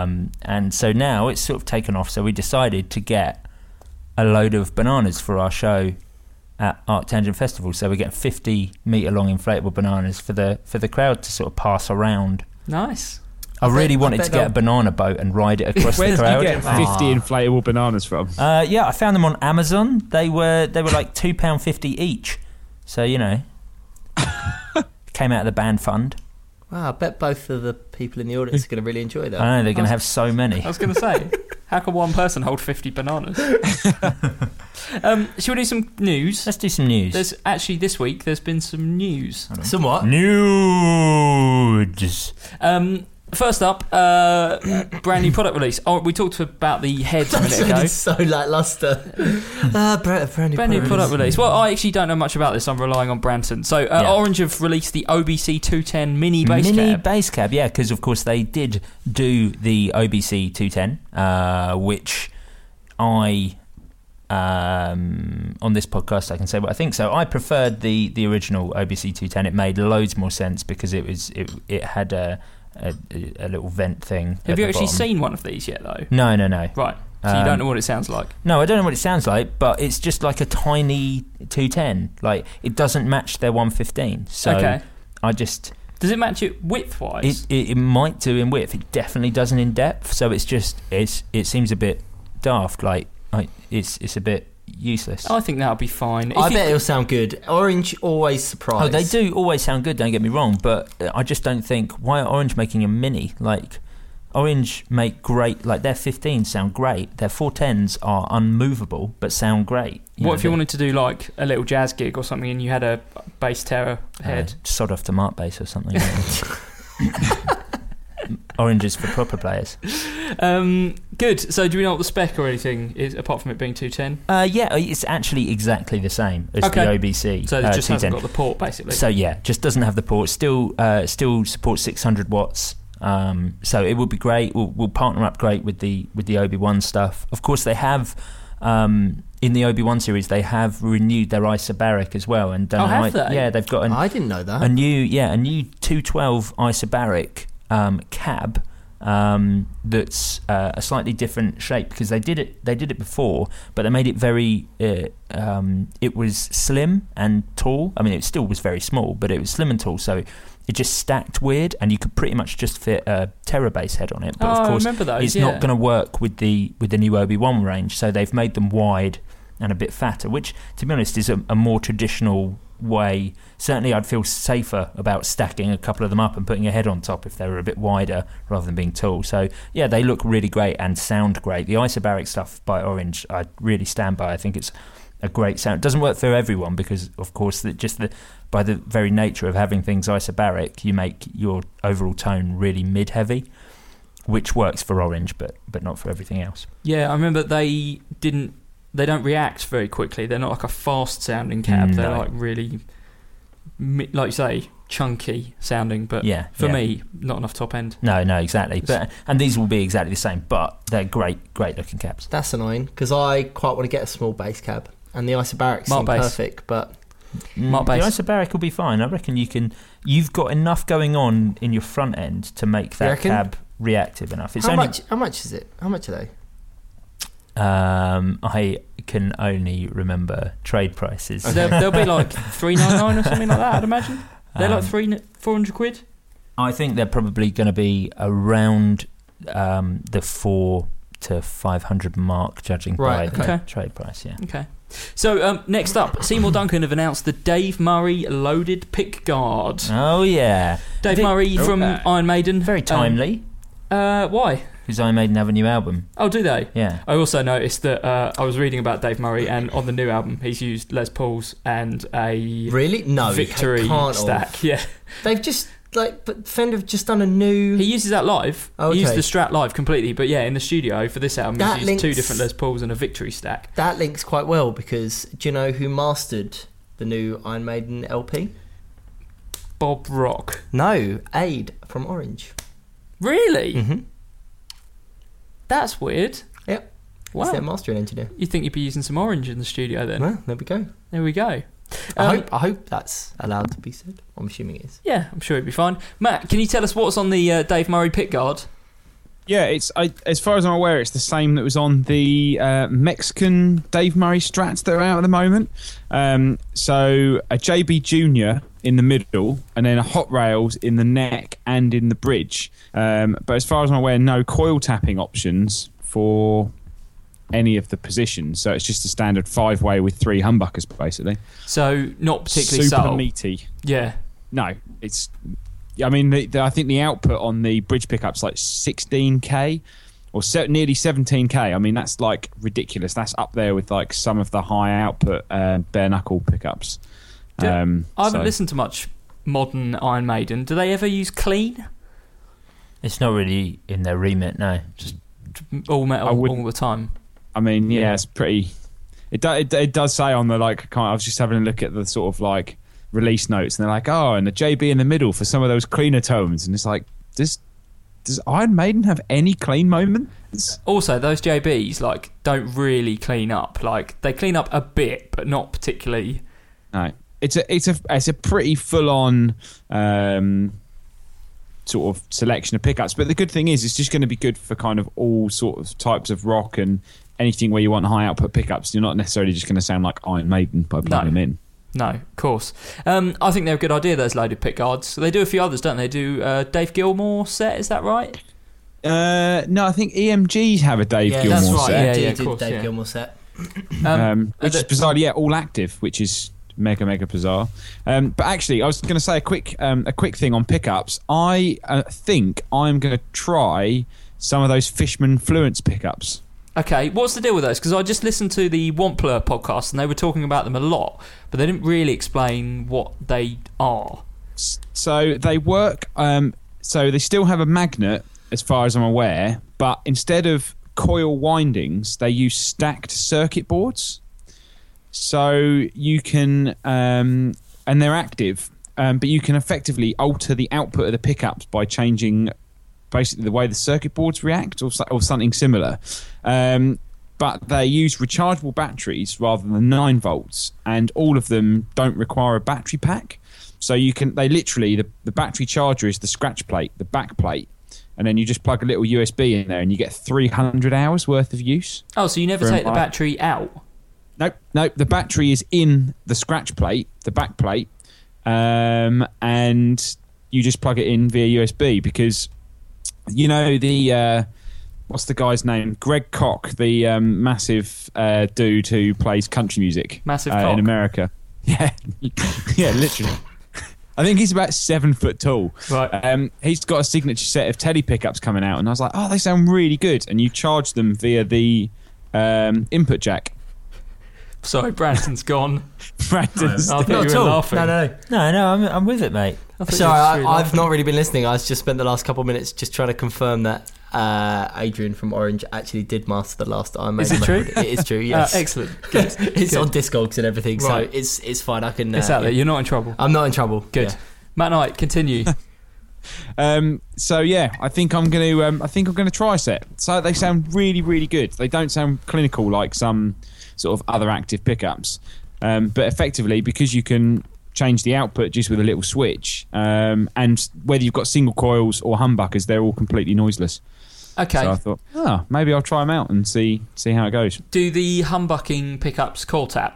Um, and so now it's sort of taken off. So we decided to get a load of bananas for our show at Arctangent Festival. So we get fifty metre long inflatable bananas for the for the crowd to sort of pass around. Nice. I, I really bet, wanted I to get a banana boat and ride it across Where the did crowd. you get fifty Ah. inflatable bananas from? Uh, yeah, I found them on Amazon. They were they were like two pound fifty each. So you know, came out of the band fund. Wow, I bet both of the people in the audience are going to really enjoy that. I know they're going to have so many. I was going to say, how can one person hold fifty bananas? um, shall we do some news? Let's do some news. There's actually this week. There's been some news. Somewhat. News. Um, first up, uh, brand new product release. Oh, we talked about the heads a That minute ago. sounded so lackluster. Ah, brand, brand new, Brand new product product release. Well, I actually don't know much about this. I'm relying on Branson. So, uh, Yeah. Orange have released the O B C two ten mini bass Mini cab. bass cab, yeah, because of course they did do the O B C two ten, uh, which I, um, on this podcast, I can say what I think. So I preferred the, the original O B C two ten. It made loads more sense because it was it it had a a, a little vent thing. Have at you the actually bottom. seen one of these yet, though? No, no, no. Right. So you Um, don't know what it sounds like. No, I don't know what it sounds like, but it's just like a tiny two ten. Like it doesn't match their one fifteen. So Okay. I just. Does it match it width-wise? It, it it might do in width. It definitely doesn't in depth. So it's just it's it seems a bit daft. Like, like it's it's a bit useless. I think that'll be fine. I If you- bet it'll sound good. Orange always surprise. Oh, they do always sound good. Don't get me wrong, but I just don't think why are Orange making a mini? Like Orange make great. Like their fifteens sound great. Their four tens are unmovable but sound great. What know, if you they- wanted to do like a little jazz gig or something, and you had a bass terror head? Uh, sod off to Mark bass or something. Oranges for proper players. Um, good. So, do we know what the spec or anything is apart from it being two ten? Uh, yeah, it's actually exactly the same as Okay. the O B C. So it uh, just hasn't two ten. got the port, basically. So yeah, just doesn't have the port. Still, uh, still supports six hundred watts. Um, so it would be great. We'll, we'll partner up great with the with the O B one stuff. Of course, they have um, in the O B one series they have renewed their isobaric as well. And done Oh, an have i- they? Yeah, they've got an, I didn't know that. a new yeah a new two twelve isobaric um, cab. Um, that's uh, a slightly different shape because they did it. They did it before, but they made it very. Uh, um, it was slim and tall. I mean, it still was very small, but it was slim and tall. So it just stacked weird, and you could pretty much just fit a Terra bass head on it. But Oh, of I course, remember those, it's yeah. not going to work with the with the new O B one range. So they've made them wide and a bit fatter, which, to be honest, is a, a more traditional way. Certainly I'd feel safer about stacking a couple of them up and putting a head on top if they were a bit wider rather than being tall. So yeah, they look really great and sound great. The isobaric stuff by Orange I really stand by. I think it's a great sound. It doesn't work for everyone because of course that just the by the very nature of having things isobaric you make your overall tone really mid heavy, which works for Orange but but not for everything else. Yeah, I remember they didn't. They don't react very quickly. They're not like a fast sounding cab. Mm, They're no. like really, mi- like you say, chunky sounding. But Yeah, for yeah. me, not enough top end. No, no, exactly. But and these will be exactly the same, but they're great, great looking cabs. That's annoying because I quite want to get a small bass cab, and the isobarics Mark seem bass. perfect. But Mark Mm, the bass. isobaric will be fine. I reckon you can. You've got enough going on in your front end to make You that reckon? cab reactive enough. It's how only. much? How much is it? How much are they? Um, I can only remember trade prices. They'll, they'll be like three nine nine or something like that. I'd imagine they're like Um, three four hundred quid. I think they're probably going to be around um, the four to five hundred mark, judging Right, by okay. the trade price. Yeah. Okay. So um, next up, Seymour Duncan have announced the Dave Murray loaded pick guard. Oh yeah. Dave Vic- Murray from uh, Iron Maiden. Very timely. Um, uh, why? Because Iron Maiden have a new album. Oh, do they? Yeah. I also noticed that uh, I was reading about Dave Murray, and on the new album, he's used Les Pauls and a Really? No, you Victory can't stack. have. Yeah, They've just like, but Fender have just done a new. he uses that live. Okay. He used the Strat live completely, but yeah, in the studio for this album, That he's used two links- different Les Pauls and a Victory stack. That links quite well because do you know who mastered the new Iron Maiden L P? Bob Rock. No, Aid from Orange. Really? Mm-hmm. That's weird. Yep. Wow. He's their mastering engineer. You think you'd be using some Orange in the studio then? Well, there we go. There we go. I Um, hope I hope that's allowed to be said. I'm assuming it is. Yeah, I'm sure it'd be fine. Matt, can you tell us what's on the uh, Dave Murray pick guard? Yeah, it's I, as far as I'm aware, it's the same that was on the uh, Mexican Dave Murray Strats that are out at the moment. Um, so a J B Junior in the middle, and then a Hot Rails in the neck and in the bridge. Um, but as far as I'm aware, no coil tapping options for any of the positions. So it's just a standard five-way with three humbuckers, basically. So not particularly super subtle. meaty. Yeah. No, it's. I mean, the, the, I think the output on the bridge pickup's like sixteen K or se- nearly seventeen K. I mean, that's like ridiculous. That's up there with like some of the high output uh, bare knuckle pickups. Um, I haven't so. listened to much modern Iron Maiden. Do they ever use clean? It's not really in their remit, no. Just all metal all the time. I mean, yeah, Yeah. it's pretty. It, do, it it does say on the like. Kind of, I was just having a look at the sort of like release notes, and they're like, oh, and the J B in the middle for some of those cleaner tones, and it's like, does does Iron Maiden have any clean moments? Also, those J Bs like don't really clean up. Like they clean up a bit, but not particularly. No, it's a it's a it's a pretty full on um, sort of selection of pickups. But the good thing is, it's just going to be good for kind of all sorts of types of rock and anything where you want high output pickups. You're not necessarily just going to sound like Iron Maiden by putting No. them in. No, of course. Um, I think they're a good idea, those loaded pick guards. They do a few others, don't they? Do uh, Dave Gilmour set, is that right? Uh, no, I think E M Gs have a Dave Yeah, Gilmour that's right. set. Yeah, Yeah, yeah, of did course, Dave yeah. Gilmour set. Um, Um, which uh, is bizarre, yeah, all active, which is mega mega bizarre. Um, but actually, I was going to say a quick um, a quick thing on pickups. I uh, think I'm going to try some of those Fishman Fluence pickups. Okay, what's the deal with those? Because I just listened to the Wampler podcast and they were talking about them a lot, but they didn't really explain what they are. So they work. Um, so they still have a magnet, as far as I'm aware, but instead of coil windings, they use stacked circuit boards. So you can, um, and they're active, um, but you can effectively alter the output of the pickups by changing basically the way the circuit boards react, or, so- or something similar. Um, but they use rechargeable batteries rather than nine volts, and all of them don't require a battery pack. So you can, they literally, the, the battery charger is the scratch plate, the back plate, and then you just plug a little U S B in there and you get three hundred hours worth of use. Oh, so you never For take the like- battery out? Nope, nope. The battery is in the scratch plate, the back plate, um, and you just plug it in via U S B because, you know, the uh, what's the guy's name? Greg Koch, the um, massive uh, dude who plays country music, Massive uh, cock. in America. Yeah, yeah, literally. I think he's about seven foot tall. Right. Um, he's got a signature set of Teddy pickups coming out, and I was like, oh, they sound really good. And you charge them via the um, input jack. Sorry, Brandon's gone. Brandon's I thought Not you at were all. laughing. No, no. No, no, I'm, I'm with it, mate. I thought you Sorry, were just I, really I've laughing. not really been listening. I just spent the last couple of minutes just trying to confirm that uh, Adrian from Orange actually did master the last Iron Is Maiden it true? record. It is true, yes. Uh, excellent. Good. It's Good. on Discogs and everything, Right. so it's it's fine. I can. Uh, It's out there. yeah. You're not in trouble. I'm not in trouble. Good. Yeah. Matt Knight, continue. Um, so yeah, I think I'm going to. Um, I think I'm going to try a set. So they sound really, really good. They don't sound clinical like some sort of other active pickups, um, but effectively because you can change the output just with a little switch, um, and whether you've got single coils or humbuckers, they're all completely noiseless. Okay. So I thought, oh, maybe I'll try them out and see see how it goes. Do the humbucking pickups coil tap?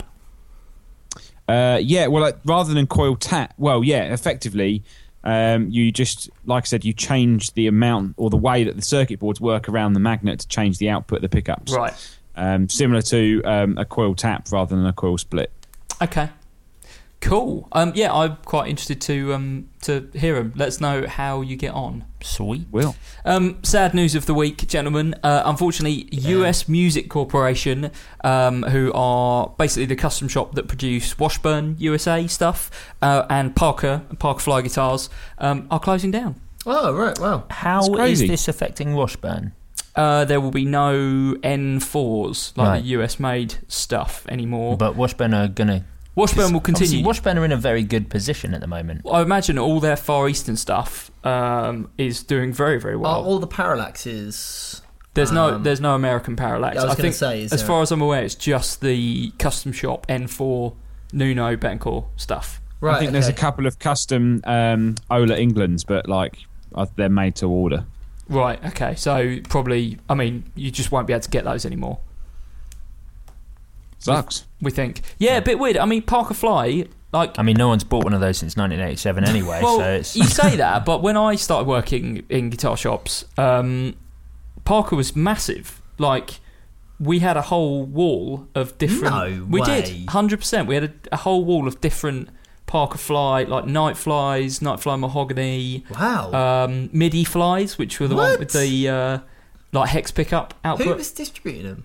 Uh, yeah, well, like, rather than coil tap, well, yeah, effectively, um, you just, like I said, you change the amount or the way that the circuit boards work around the magnet to change the output of the pickups. Right. Um, similar to um, a coil tap rather than a coil split. Okay. Cool. Um, yeah, I'm quite interested to um, to hear them. Let us know how you get on. Sweet. Will. Um, sad news of the week, gentlemen. Uh, unfortunately, U S Music Corporation, um, who are basically the custom shop that produce Washburn U S A stuff, uh, and Parker, Parker Fly Guitars, um, are closing down. Oh, right, wow. How It's is crazy. this affecting Washburn? Uh, there will be no N fours, like Right. the U S-made stuff anymore. But Washburn are going to... Washburn will continue. Washburn are in a very good position at the moment. I imagine all their Far Eastern stuff um, is doing very, very well. Are all the parallaxes? There's no, um, there's no American parallax. I was I gonna think, say, is as there- far as I'm aware, it's just the custom shop N four Nuno Bencore stuff. Right, I think there's a okay. couple of custom um, Ola Englands, but like uh, they're made to order. Right, okay. So probably, I mean, you just won't be able to get those anymore. Sucks. We, we think. Yeah, a bit weird. I mean, Parker Fly, like... I mean, no one's bought one of those since nineteen eighty-seven anyway, well, so it's... you say that, but when I started working in guitar shops, um, Parker was massive. Like, we had a whole wall of different... No we way. did, one hundred percent. We had a, a whole wall of different Parker Fly, like Night Flies, Night Fly Mahogany. Wow. Um, MIDI Flies, which were the What? one with the uh, like hex pickup output. Who was distributing them?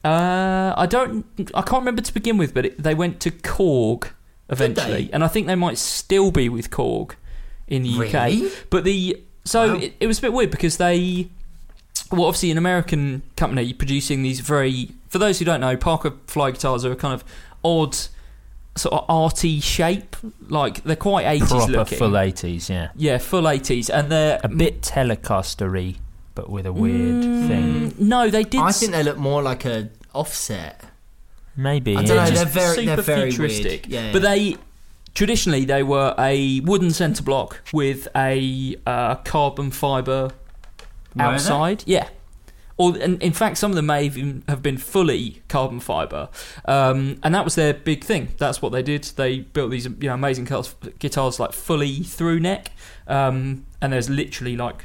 Uh, I don't. I can't remember to begin with, but it, they went to Korg eventually, they? and I think they might still be with Korg in the U K. Really? But the so Wow. it, it was a bit weird because they, well, obviously an American company producing these very. For those who don't know, Parker Fly guitars are a kind of odd, sort of arty shape. Like they're quite eighties Proper looking. full eighties, yeah. Yeah, full eighties, and they're A bit Telecaster-y, but with a weird Mm, thing. No, they did. I think they look more like a offset. Maybe. I yeah. don't know. just They're very, super they're very futuristic. weird. Yeah, But they traditionally they were a wooden centre block with a uh, carbon fibre Were outside. Yeah. Or and in fact, some of them may even have been fully carbon fibre, um, and that was their big thing. That's what they did. They built these, you know, amazing guitars, guitars like fully through neck, um, and there's literally like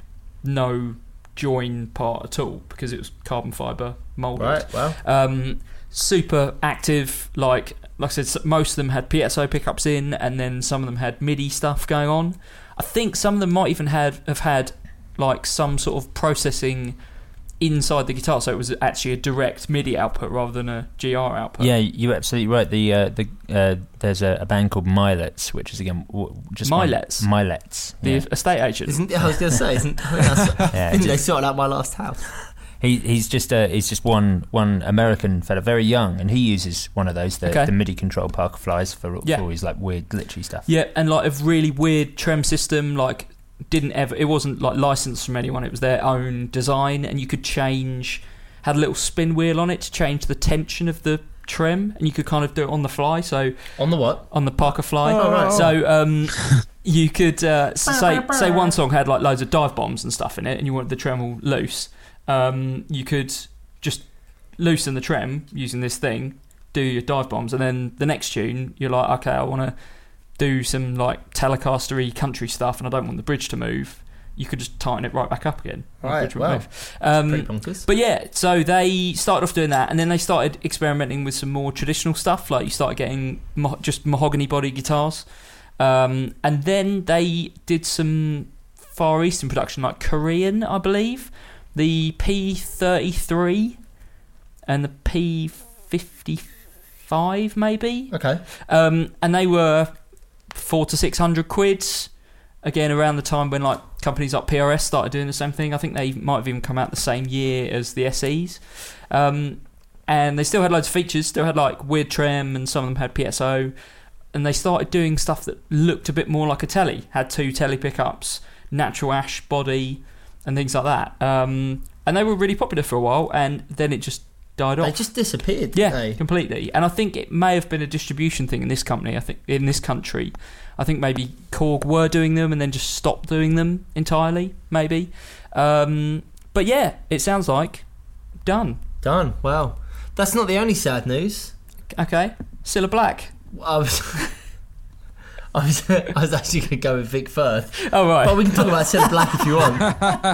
no join part at all because it was carbon fibre moulded. Right. Well. Um, super active, like like I said, most of them had P S O pickups in, and then some of them had MIDI stuff going on. I think some of them might even had have had like some sort of processing inside the guitar, so it was actually a direct MIDI output rather than a G R output. Yeah, you're absolutely right. The uh, the uh, there's a, a band called Milets, which is again w- just one- Milets? Milets. The Yeah. estate agent. Isn't, I was going to say, isn't, that's, Yeah, didn't they just- sorted out my last house? He he's just uh, he's just one one American fella, very young, and he uses one of those the, Okay. the MIDI control Parker Flies for, Yeah. for all his like weird glitchy stuff. Yeah, and like a really weird trem system, like didn't ever it wasn't like licensed from anyone, it was their own design, and you could change, had a little spin wheel on it to change the tension of the trem, and you could kind of do it on the fly. So On the what? on the Parker Fly. Oh, right. So um, you could uh, s- say say one song had like loads of dive bombs and stuff in it, and you wanted the trem all loose. Um, you could just loosen the trem using this thing, do your dive bombs, and then the next tune you're like, okay, I want to do some like Telecaster-y country stuff, and I don't want the bridge to move. You could just tighten it right back up again. and the Right, bridge would wow. move. Um, Pretty bonkers. but yeah, so they started off doing that, and then they started experimenting with some more traditional stuff. Like you started getting mo- just mahogany body guitars, um, and then they did some Far Eastern production, like Korean, I believe. The P thirty-three and the P fifty-five, maybe. Okay. Um, and they were four to six hundred quids. Again, around the time when like companies like P R S started doing the same thing. I think they might have even come out the same year as the S Es. Um, and they still had loads of features. Still had like weird trem, and some of them had P S O. And they started doing stuff that looked a bit more like a telly. Had two telly pickups, natural ash body, and things like that. Um, and they were really popular for a while, and then it just died off. They just disappeared, didn't Yeah, they? completely. And I think it may have been a distribution thing in this company. I think in this country, I think maybe Korg were doing them and then just stopped doing them entirely. Maybe, um, but yeah, it sounds like done. Done. Wow. That's not the only sad news. Okay, Cilla Black. I was, I was, I was actually going to go with Vic Firth. Oh right. But we can talk about Cilla Black if you want.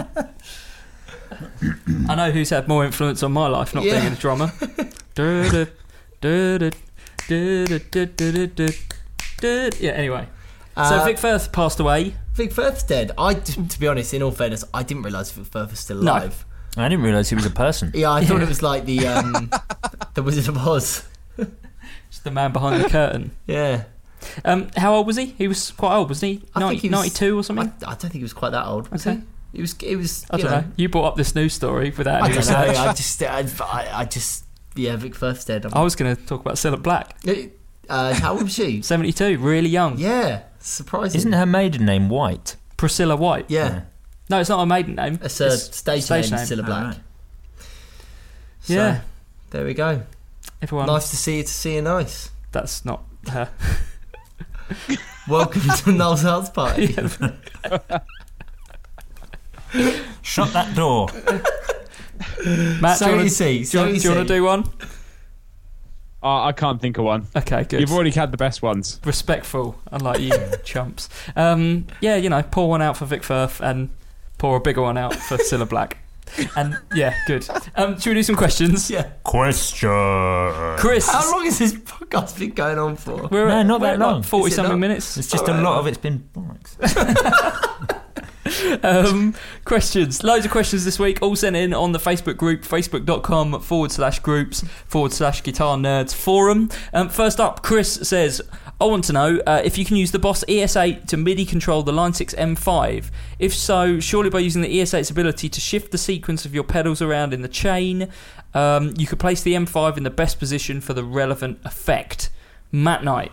I know who's had more influence on my life, not Yeah. being a drummer. Du-du, du-du, du-du, du-du, du-du, du. Yeah. Anyway, so Uh, Vic Firth passed away. Vic Firth's dead. I, to be honest, in all fairness, I didn't realise Vic Firth was still No. alive. I didn't realise he was a person. Yeah, I thought Yeah. it was like the um, the Wizard of Oz. Just the man behind the curtain. Yeah. Um, how old was he? He was quite old, wasn't he? I think ninety, he was- ninety-two or something? I, I don't think he was quite that old. Was Okay. he? It was. It was. I you don't know. You brought up this news story without I any don't know. research. I just. I, I, I just. Yeah, Vic Firth's dead. I'm- I was going to talk about Cilla Black. Uh, how old was she? seventy-two, really young. Yeah, surprising. Isn't her maiden name White? Priscilla White. Yeah, No, it's not her maiden name. it's a stage, stage name, name. Cilla Black. Alright. So, Yeah. there we go. Everyone. Nice to see you. To see you. Nice. That's not her. Welcome to Noel's house party. Yeah. Shut that door. Matt, So do you you want see, to so you do, you want see. to do one? Uh, I can't think of one. Okay, good. You've already had the best ones. Respectful, unlike you chumps. Um, yeah, you know, pour one out for Vic Firth and pour a bigger one out for Cilla Black. And yeah, good. Um, should we do some questions? Yeah. Question. Chris. How long has this podcast been going on for? We're No, at, not we're that at like long. forty Is it something not? minutes. It's just a lot of it's been bollocks. Um, questions. Loads of questions this week, all sent in on the Facebook group, facebook.com forward slash groups forward slash guitar nerds forum. Um, first up, Chris says, I want to know uh, if you can use the Boss E S eight to MIDI control the Line six M five. If so, surely by using the E S eight's ability to shift the sequence of your pedals around in the chain, um, you could place the M five in the best position for the relevant effect. Matt Knight.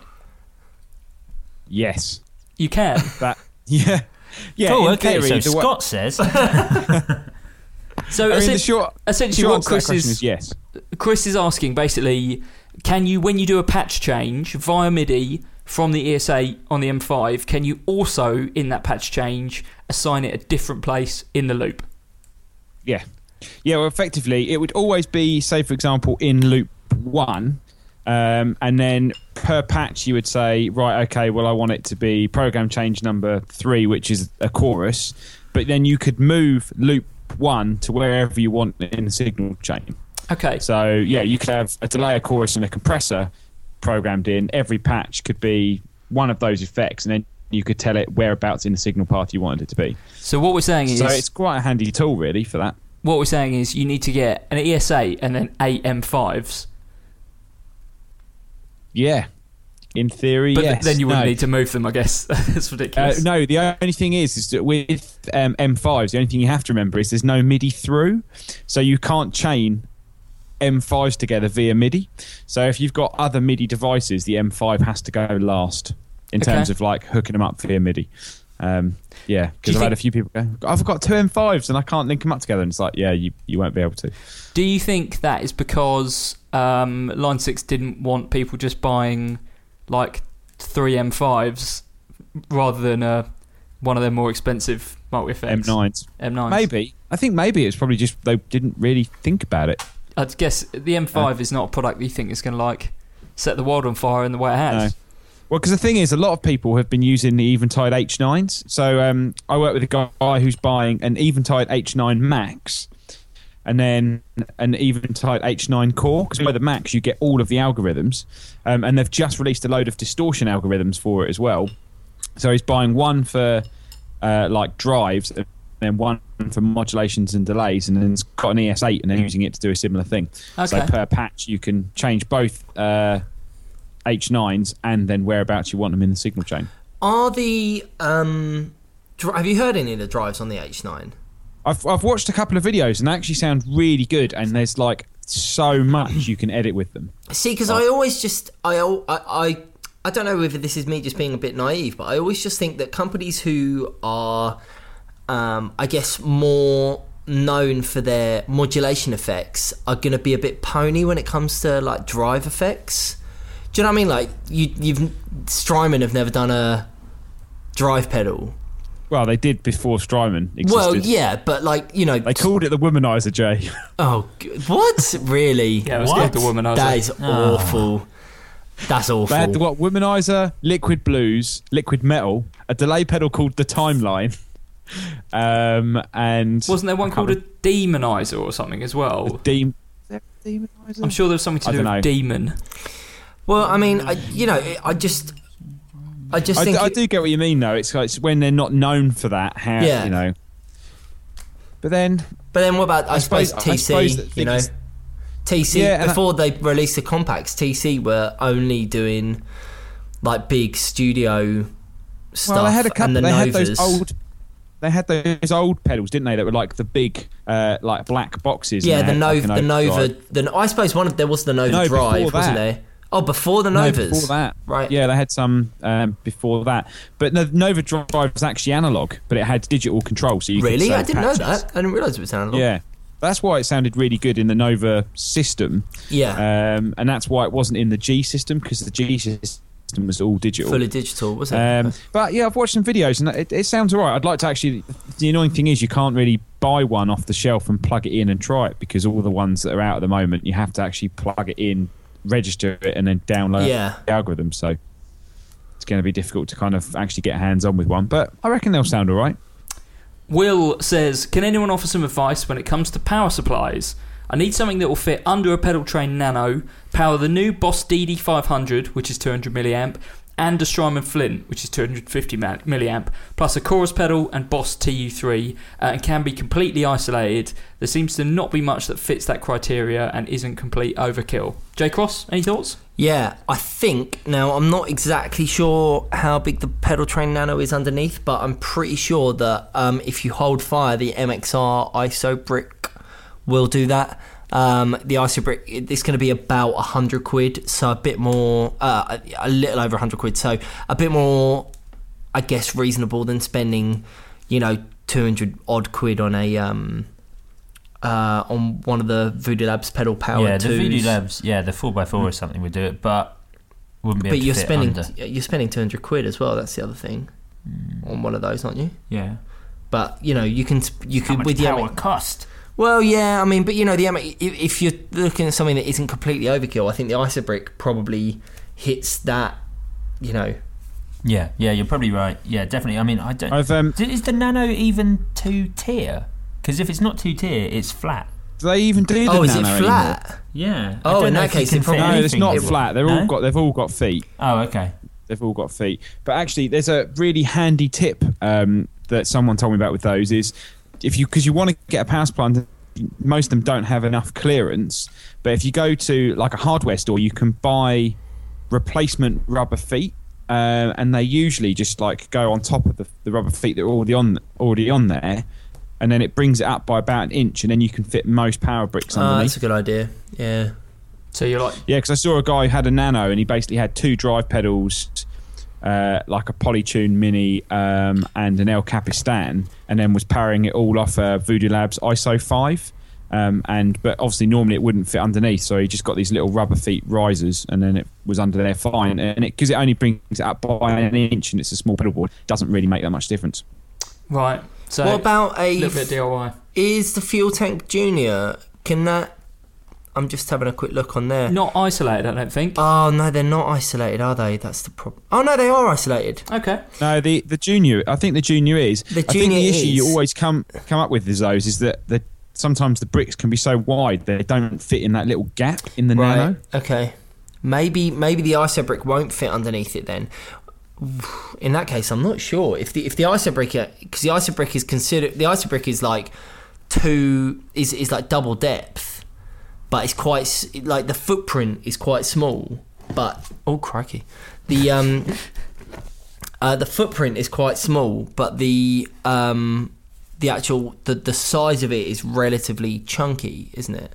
Yes. You can. That. Yeah. Yeah. oh, in okay. theory, So the wa- Scott says. So I mean, essen- the short, essentially short what answer to that Chris question is, is yes. Chris is asking basically, can you, when you do a patch change via MIDI from the E S eight on the M five, can you also, in that patch change, assign it a different place in the loop? Yeah. Yeah, well, effectively, it would always be, say, for example, in loop one, um, and then per patch you would say, right, okay, well, I want it to be program change number three, which is a chorus, but then you could move loop one to wherever you want in the signal chain. Okay. So, yeah, you could have a delay, a chorus, and a compressor programmed in. Every patch could be one of those effects, and then you could tell it whereabouts in the signal path you wanted it to be. So what we're saying is... So it's quite a handy tool, really, for that. What we're saying is you need to get an E S eight and then eight M fives. Yeah. In theory, But yes. then you wouldn't No. need to move them, I guess. That's Uh, ridiculous. no, the only thing is, is that with um, M fives, the only thing you have to remember is there's no MIDI through, so you can't chain M fives together via MIDI. So if you've got other MIDI devices, the M five has to go last in Okay. terms of like hooking them up via MIDI. Um, yeah, Do because you I've had think- a few people go, I've got two M fives and I can't link them up together, and it's like, yeah, you, you won't be able to. Do you think that is because um, Line six didn't want people just buying like three M fives rather than uh, one of their more expensive multi-effects? M nines. M nines. Maybe. I think maybe it's probably just they didn't really think about it. I'd guess the M five Uh, is not a product that you think is going to like set the world on fire in the way it has. No. Well, because the thing is, a lot of people have been using the Eventide H nines. So um, I work with a guy who's buying an Eventide H nine Max and then an Eventide H nine Core. Because by the Max, you get all of the algorithms. Um, and they've just released a load of distortion algorithms for it as well. So he's buying one for uh, like drives, and then one for modulations and delays, and then he's got an E S eight and then using it to do a similar thing. Okay. So per patch, you can change both uh, H nines and then whereabouts you want them in the signal chain. Are the um, dri- have you heard any of the drives on the H nine? I've I've watched a couple of videos and they actually sound really good, and there's like so much you can edit with them. See, because I always just I, al- I I I don't know whether this is me just being a bit naive, but I always just think that companies who are um, I guess more known for their modulation effects are going to be a bit pony when it comes to like drive effects. Do you know what I mean? Like you, you've Strymon have never done a drive pedal. Well, they did before Strymon existed. Well, yeah, but like you know, They called it the Womanizer, Jay. oh, g- what really? Yeah, it was what? called the Womanizer. That is awful. That's awful. They had the what? Womanizer, Liquid Blues, Liquid Metal, a delay pedal called the Timeline, um, and Wasn't there one I called can't a Demonizer or something as well? remember- Dem- is there a Demonizer? I'm sure there was something to I do don't with know. demon. Well, I mean, I, you know, I just, I just I, think, d- I it- do get what you mean, though. It's, like, it's when they're not known for that. How, Yeah. you know. But then, but then what about I, I suppose, suppose- I T C? suppose that You know, things- T C Yeah, and before they released the compacts, T C were only doing like big studio stuff. well, they had a couple. and the They Novas. had those old. They had those old pedals, didn't they? That were like the big, uh, like black boxes. and Yeah, they the had, like, Nova, an the Nova. overdrive. The, I suppose one of there was the Nova No, before Drive, wasn't that. there? Oh, before the No, Novas. before that, Right. Yeah, they had some um, before that, but the Nova Drive was actually analog, but it had digital control. So you could Really, save I didn't patches. know that. I didn't realise it was analog. Yeah, that's why it sounded really good in the Nova system. Yeah. um, and that's why it wasn't in the G system, because the G system system was all digital. Fully digital, was it? Um, but yeah, I've watched some videos and it, it sounds alright. I'd like to actually. The annoying thing is you can't really buy one off the shelf and plug it in and try it, because all the ones that are out at the moment you have to actually plug it in, register it, and then download yeah. the algorithm. So it's going to be difficult to kind of actually get hands on with one. But I reckon they'll sound alright. Will says, can anyone offer some advice when it comes to power supplies? I need something that will fit under a pedal train Nano, power the new Boss D D five hundred, which is two hundred milliamp, and a Strymon Flint, which is two hundred fifty milliamp, plus a chorus pedal and Boss T U three, uh, and can be completely isolated. There seems to not be much that fits that criteria and isn't complete overkill. J Cross, any thoughts? Yeah, I think, now I'm not exactly sure how big the pedal train Nano is underneath, but I'm pretty sure that um, if you hold fire, the M X R ISO brick will do that. Um, the ISO brick, it's going to be about one hundred quid, so a bit more, uh, a little over one hundred quid, so a bit more, I guess, reasonable than spending, you know, two hundred odd quid on a um, uh, on one of the Voodoo Labs pedal power. Yeah, the twos. Voodoo Labs, yeah, the four by four or something would do it, but wouldn't be able But to you're fit spending under. you're spending two hundred quid as well. That's the other thing mm. on one of those, aren't you? Yeah. But you know, you can you How could much with the power M- cost? Well, yeah, I mean, but you know, the if, if you're looking at something that isn't completely overkill, I think the ISO brick probably hits that. You know. Yeah, yeah, you're probably right. Yeah, definitely. I mean, I don't. I've, um, is the Nano even two tier? Because if it's not two tier, it's flat. Do they even do the Oh, is Nano it flat? anymore? Yeah. Oh, I don't in know that if you case, can it probably- fit No, it's anything. not It- flat. They're No? all got. They've all got feet. Oh, okay. They've all got feet. But actually, there's a really handy tip um, that someone told me about with those is if you because you want to get a power supply. Most of them don't have enough clearance, but if you go to like a hardware store, you can buy replacement rubber feet, uh, and they usually just like go on top of the, the rubber feet that are already on already on there, and then it brings it up by about an inch, and then you can fit most power bricks Oh, underneath. that's a good idea. Yeah. So you're like, Yeah, because I saw a guy who had a Nano, and he basically had two drive pedals, uh, like a Polytune Mini um, and an El Capistan, and then was powering it all off a Voodoo Labs I S O five. Um, and but obviously normally it wouldn't fit underneath, so he just got these little rubber feet risers, and then it was under there fine. And it because it only brings it up by an inch, and it's a small pedal board, doesn't really make that much difference. right. So What about a little bit of D I Y? Is the Fuel Tank Junior? Can that? I'm just having a quick look on there. Not isolated, I don't think. Oh no, they're not isolated, are they? That's the problem. Oh no, they are isolated. Okay. No, the the Junior, I think the Junior is. The I think Junior the issue is. you always come come up with is those is that the sometimes the bricks can be so wide they don't fit in that little gap in the Nano. Okay. Maybe maybe the ISO brick won't fit underneath it then. In that case, I'm not sure if the if the ISO brick because the ISO brick is considered the ISO brick is like two is is like double depth, but it's quite s- like the footprint is quite small. But oh crikey, the um uh, the footprint is quite small, but the um the actual the the size of it is relatively chunky, isn't it?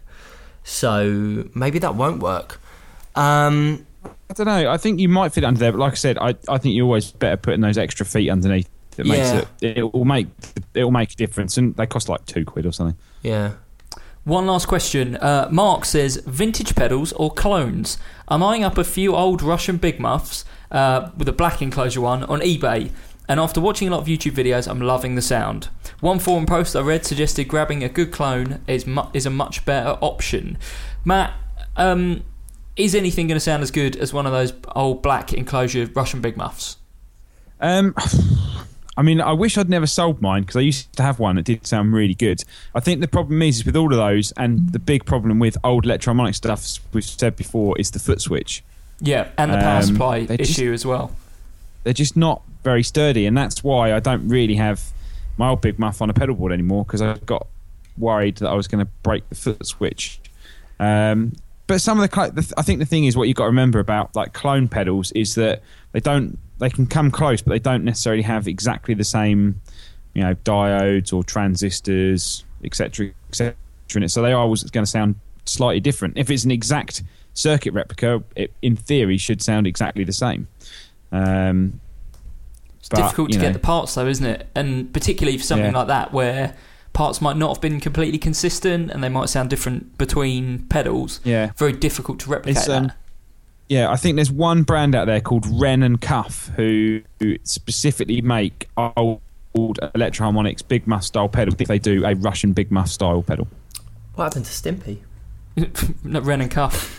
So maybe that won't work. Um, I don't know. I think you might fit it under there, but like I said, I, I think you're always better putting those extra feet underneath. That makes Yeah. it. It will make it will make a difference, and they cost like two quid or something. yeah. One last question. Uh, Mark says, vintage pedals or clones? I'm eyeing up a few old Russian Big Muffs uh, with a black enclosure one on eBay, and after watching a lot of YouTube videos, I'm loving the sound. One forum post I read suggested grabbing a good clone is mu- is a much better option. Matt, um, is anything going to sound as good as one of those old black enclosure Russian Big Muffs? Um, I mean, I wish I'd never sold mine because I used to have one that did sound really good. I think the problem is, is with all of those, and the big problem with old electronic stuff, as we've said before, is the foot switch. Yeah, and the power Um, supply they're just- issue as well. They're just not very sturdy, and that's why I don't really have my old Big Muff on a pedal board anymore, because I got worried that I was going to break the foot switch. Um, but some of the, cl- the th- I think the thing is, what you've got to remember about like clone pedals is that they don't they can come close, but they don't necessarily have exactly the same, you know, diodes or transistors, et cetera, et cetera in it. So they are always going to sound slightly different. If it's an exact circuit replica, it in theory should sound exactly the same. Um, It's but, difficult to you get know, the parts though, isn't it? And particularly for something Yeah. like that where parts might not have been completely consistent and they might sound different between pedals. Yeah. Very difficult to replicate It's, um, that. Yeah, I think there's one brand out there called Wren and Cuff who specifically make old Electro Harmonix Big Muff style pedal. I think they do a Russian Big Muff style pedal. What happened to Stimpy? Not Wren and Cuff.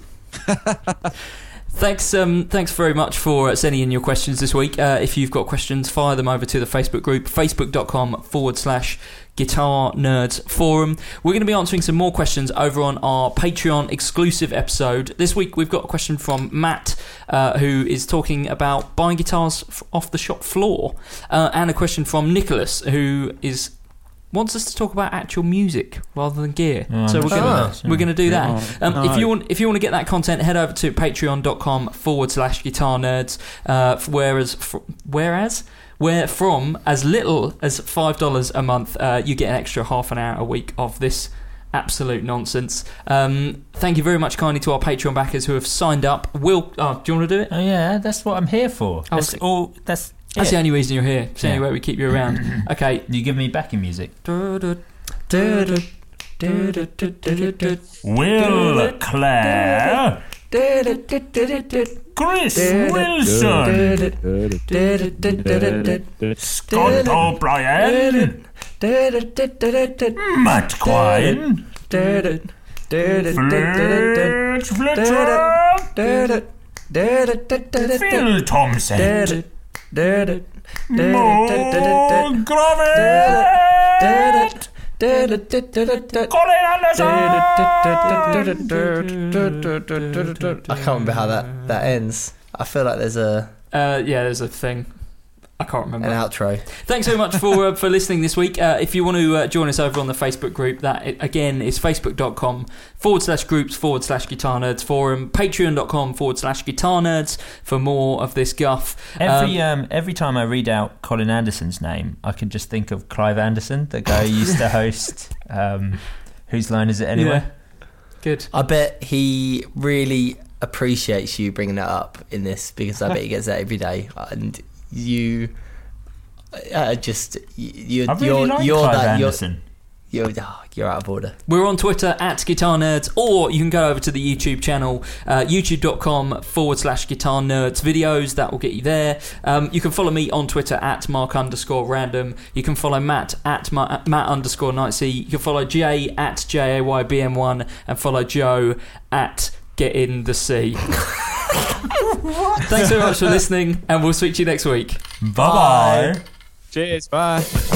Thanks, um, thanks very much for sending in your questions this week. Uh, if you've got questions, fire them over to the Facebook group, facebook.com forward slash Guitar Nerds Forum. We're going to be answering some more questions over on our Patreon exclusive episode. This week we've got a question from Matt, uh, who is talking about buying guitars f- off the shop floor, uh, and a question from Nicholas, who is wants us to talk about actual music rather than gear. Oh, so we're going oh. to we're going to do that. Um, no. If you want if you want to get that content, head over to patreon.com forward slash guitar nerds. Uh, whereas fr- whereas where from as little as five dollars a month, uh, you get an extra half an hour a week of this absolute nonsense. Um, thank you very much kindly to our Patreon backers who have signed up. Will, oh, do you want to do it? Oh yeah, that's what I'm here for. Oh, That's so- all. That's That's it. the only reason you're here. It's the only Yeah. way we keep you around. Okay. You give me backing music. Du-du, Du-du, du-du-du-du-du-du. Will Clare, Chris Wilson, Scott O'Brien, Matt Quine, Fletch Fletcher, Phil Thompson, Mo Gravel, Colin Anderson. I can't remember how that, that ends. I feel like there's a Uh, yeah, there's a thing. I can't remember. an outro. Thanks so much for uh, for listening this week. Uh, if you want to uh, join us over on the Facebook group, that again is facebook.com forward slash groups forward slash guitar nerds forum, patreon.com forward slash guitar nerds for more of this guff. Every Um, um, every time I read out Colin Anderson's name, I can just think of Clive Anderson, the guy who used to host um, Whose Line Is It Anyway? Yeah. Good. I bet he really appreciates you bringing that up in this, because I bet he gets that every day, and you uh, just you I really you're like you're Clive that Anderson. you're you're, oh, you're out of order. We're on Twitter at Guitar Nerds, or you can go over to the YouTube channel, uh, youtube.com forward slash Guitar Nerds videos. That will get you there. Um, you can follow me on Twitter at Mark underscore random. You can follow Matt at Ma- Matt underscore Nightsea. You can follow Jay at J A Y B M one, and follow Joe at Get in the Sea. Thanks so much for listening, and we'll speak to you next week. Bye bye. Cheers, bye.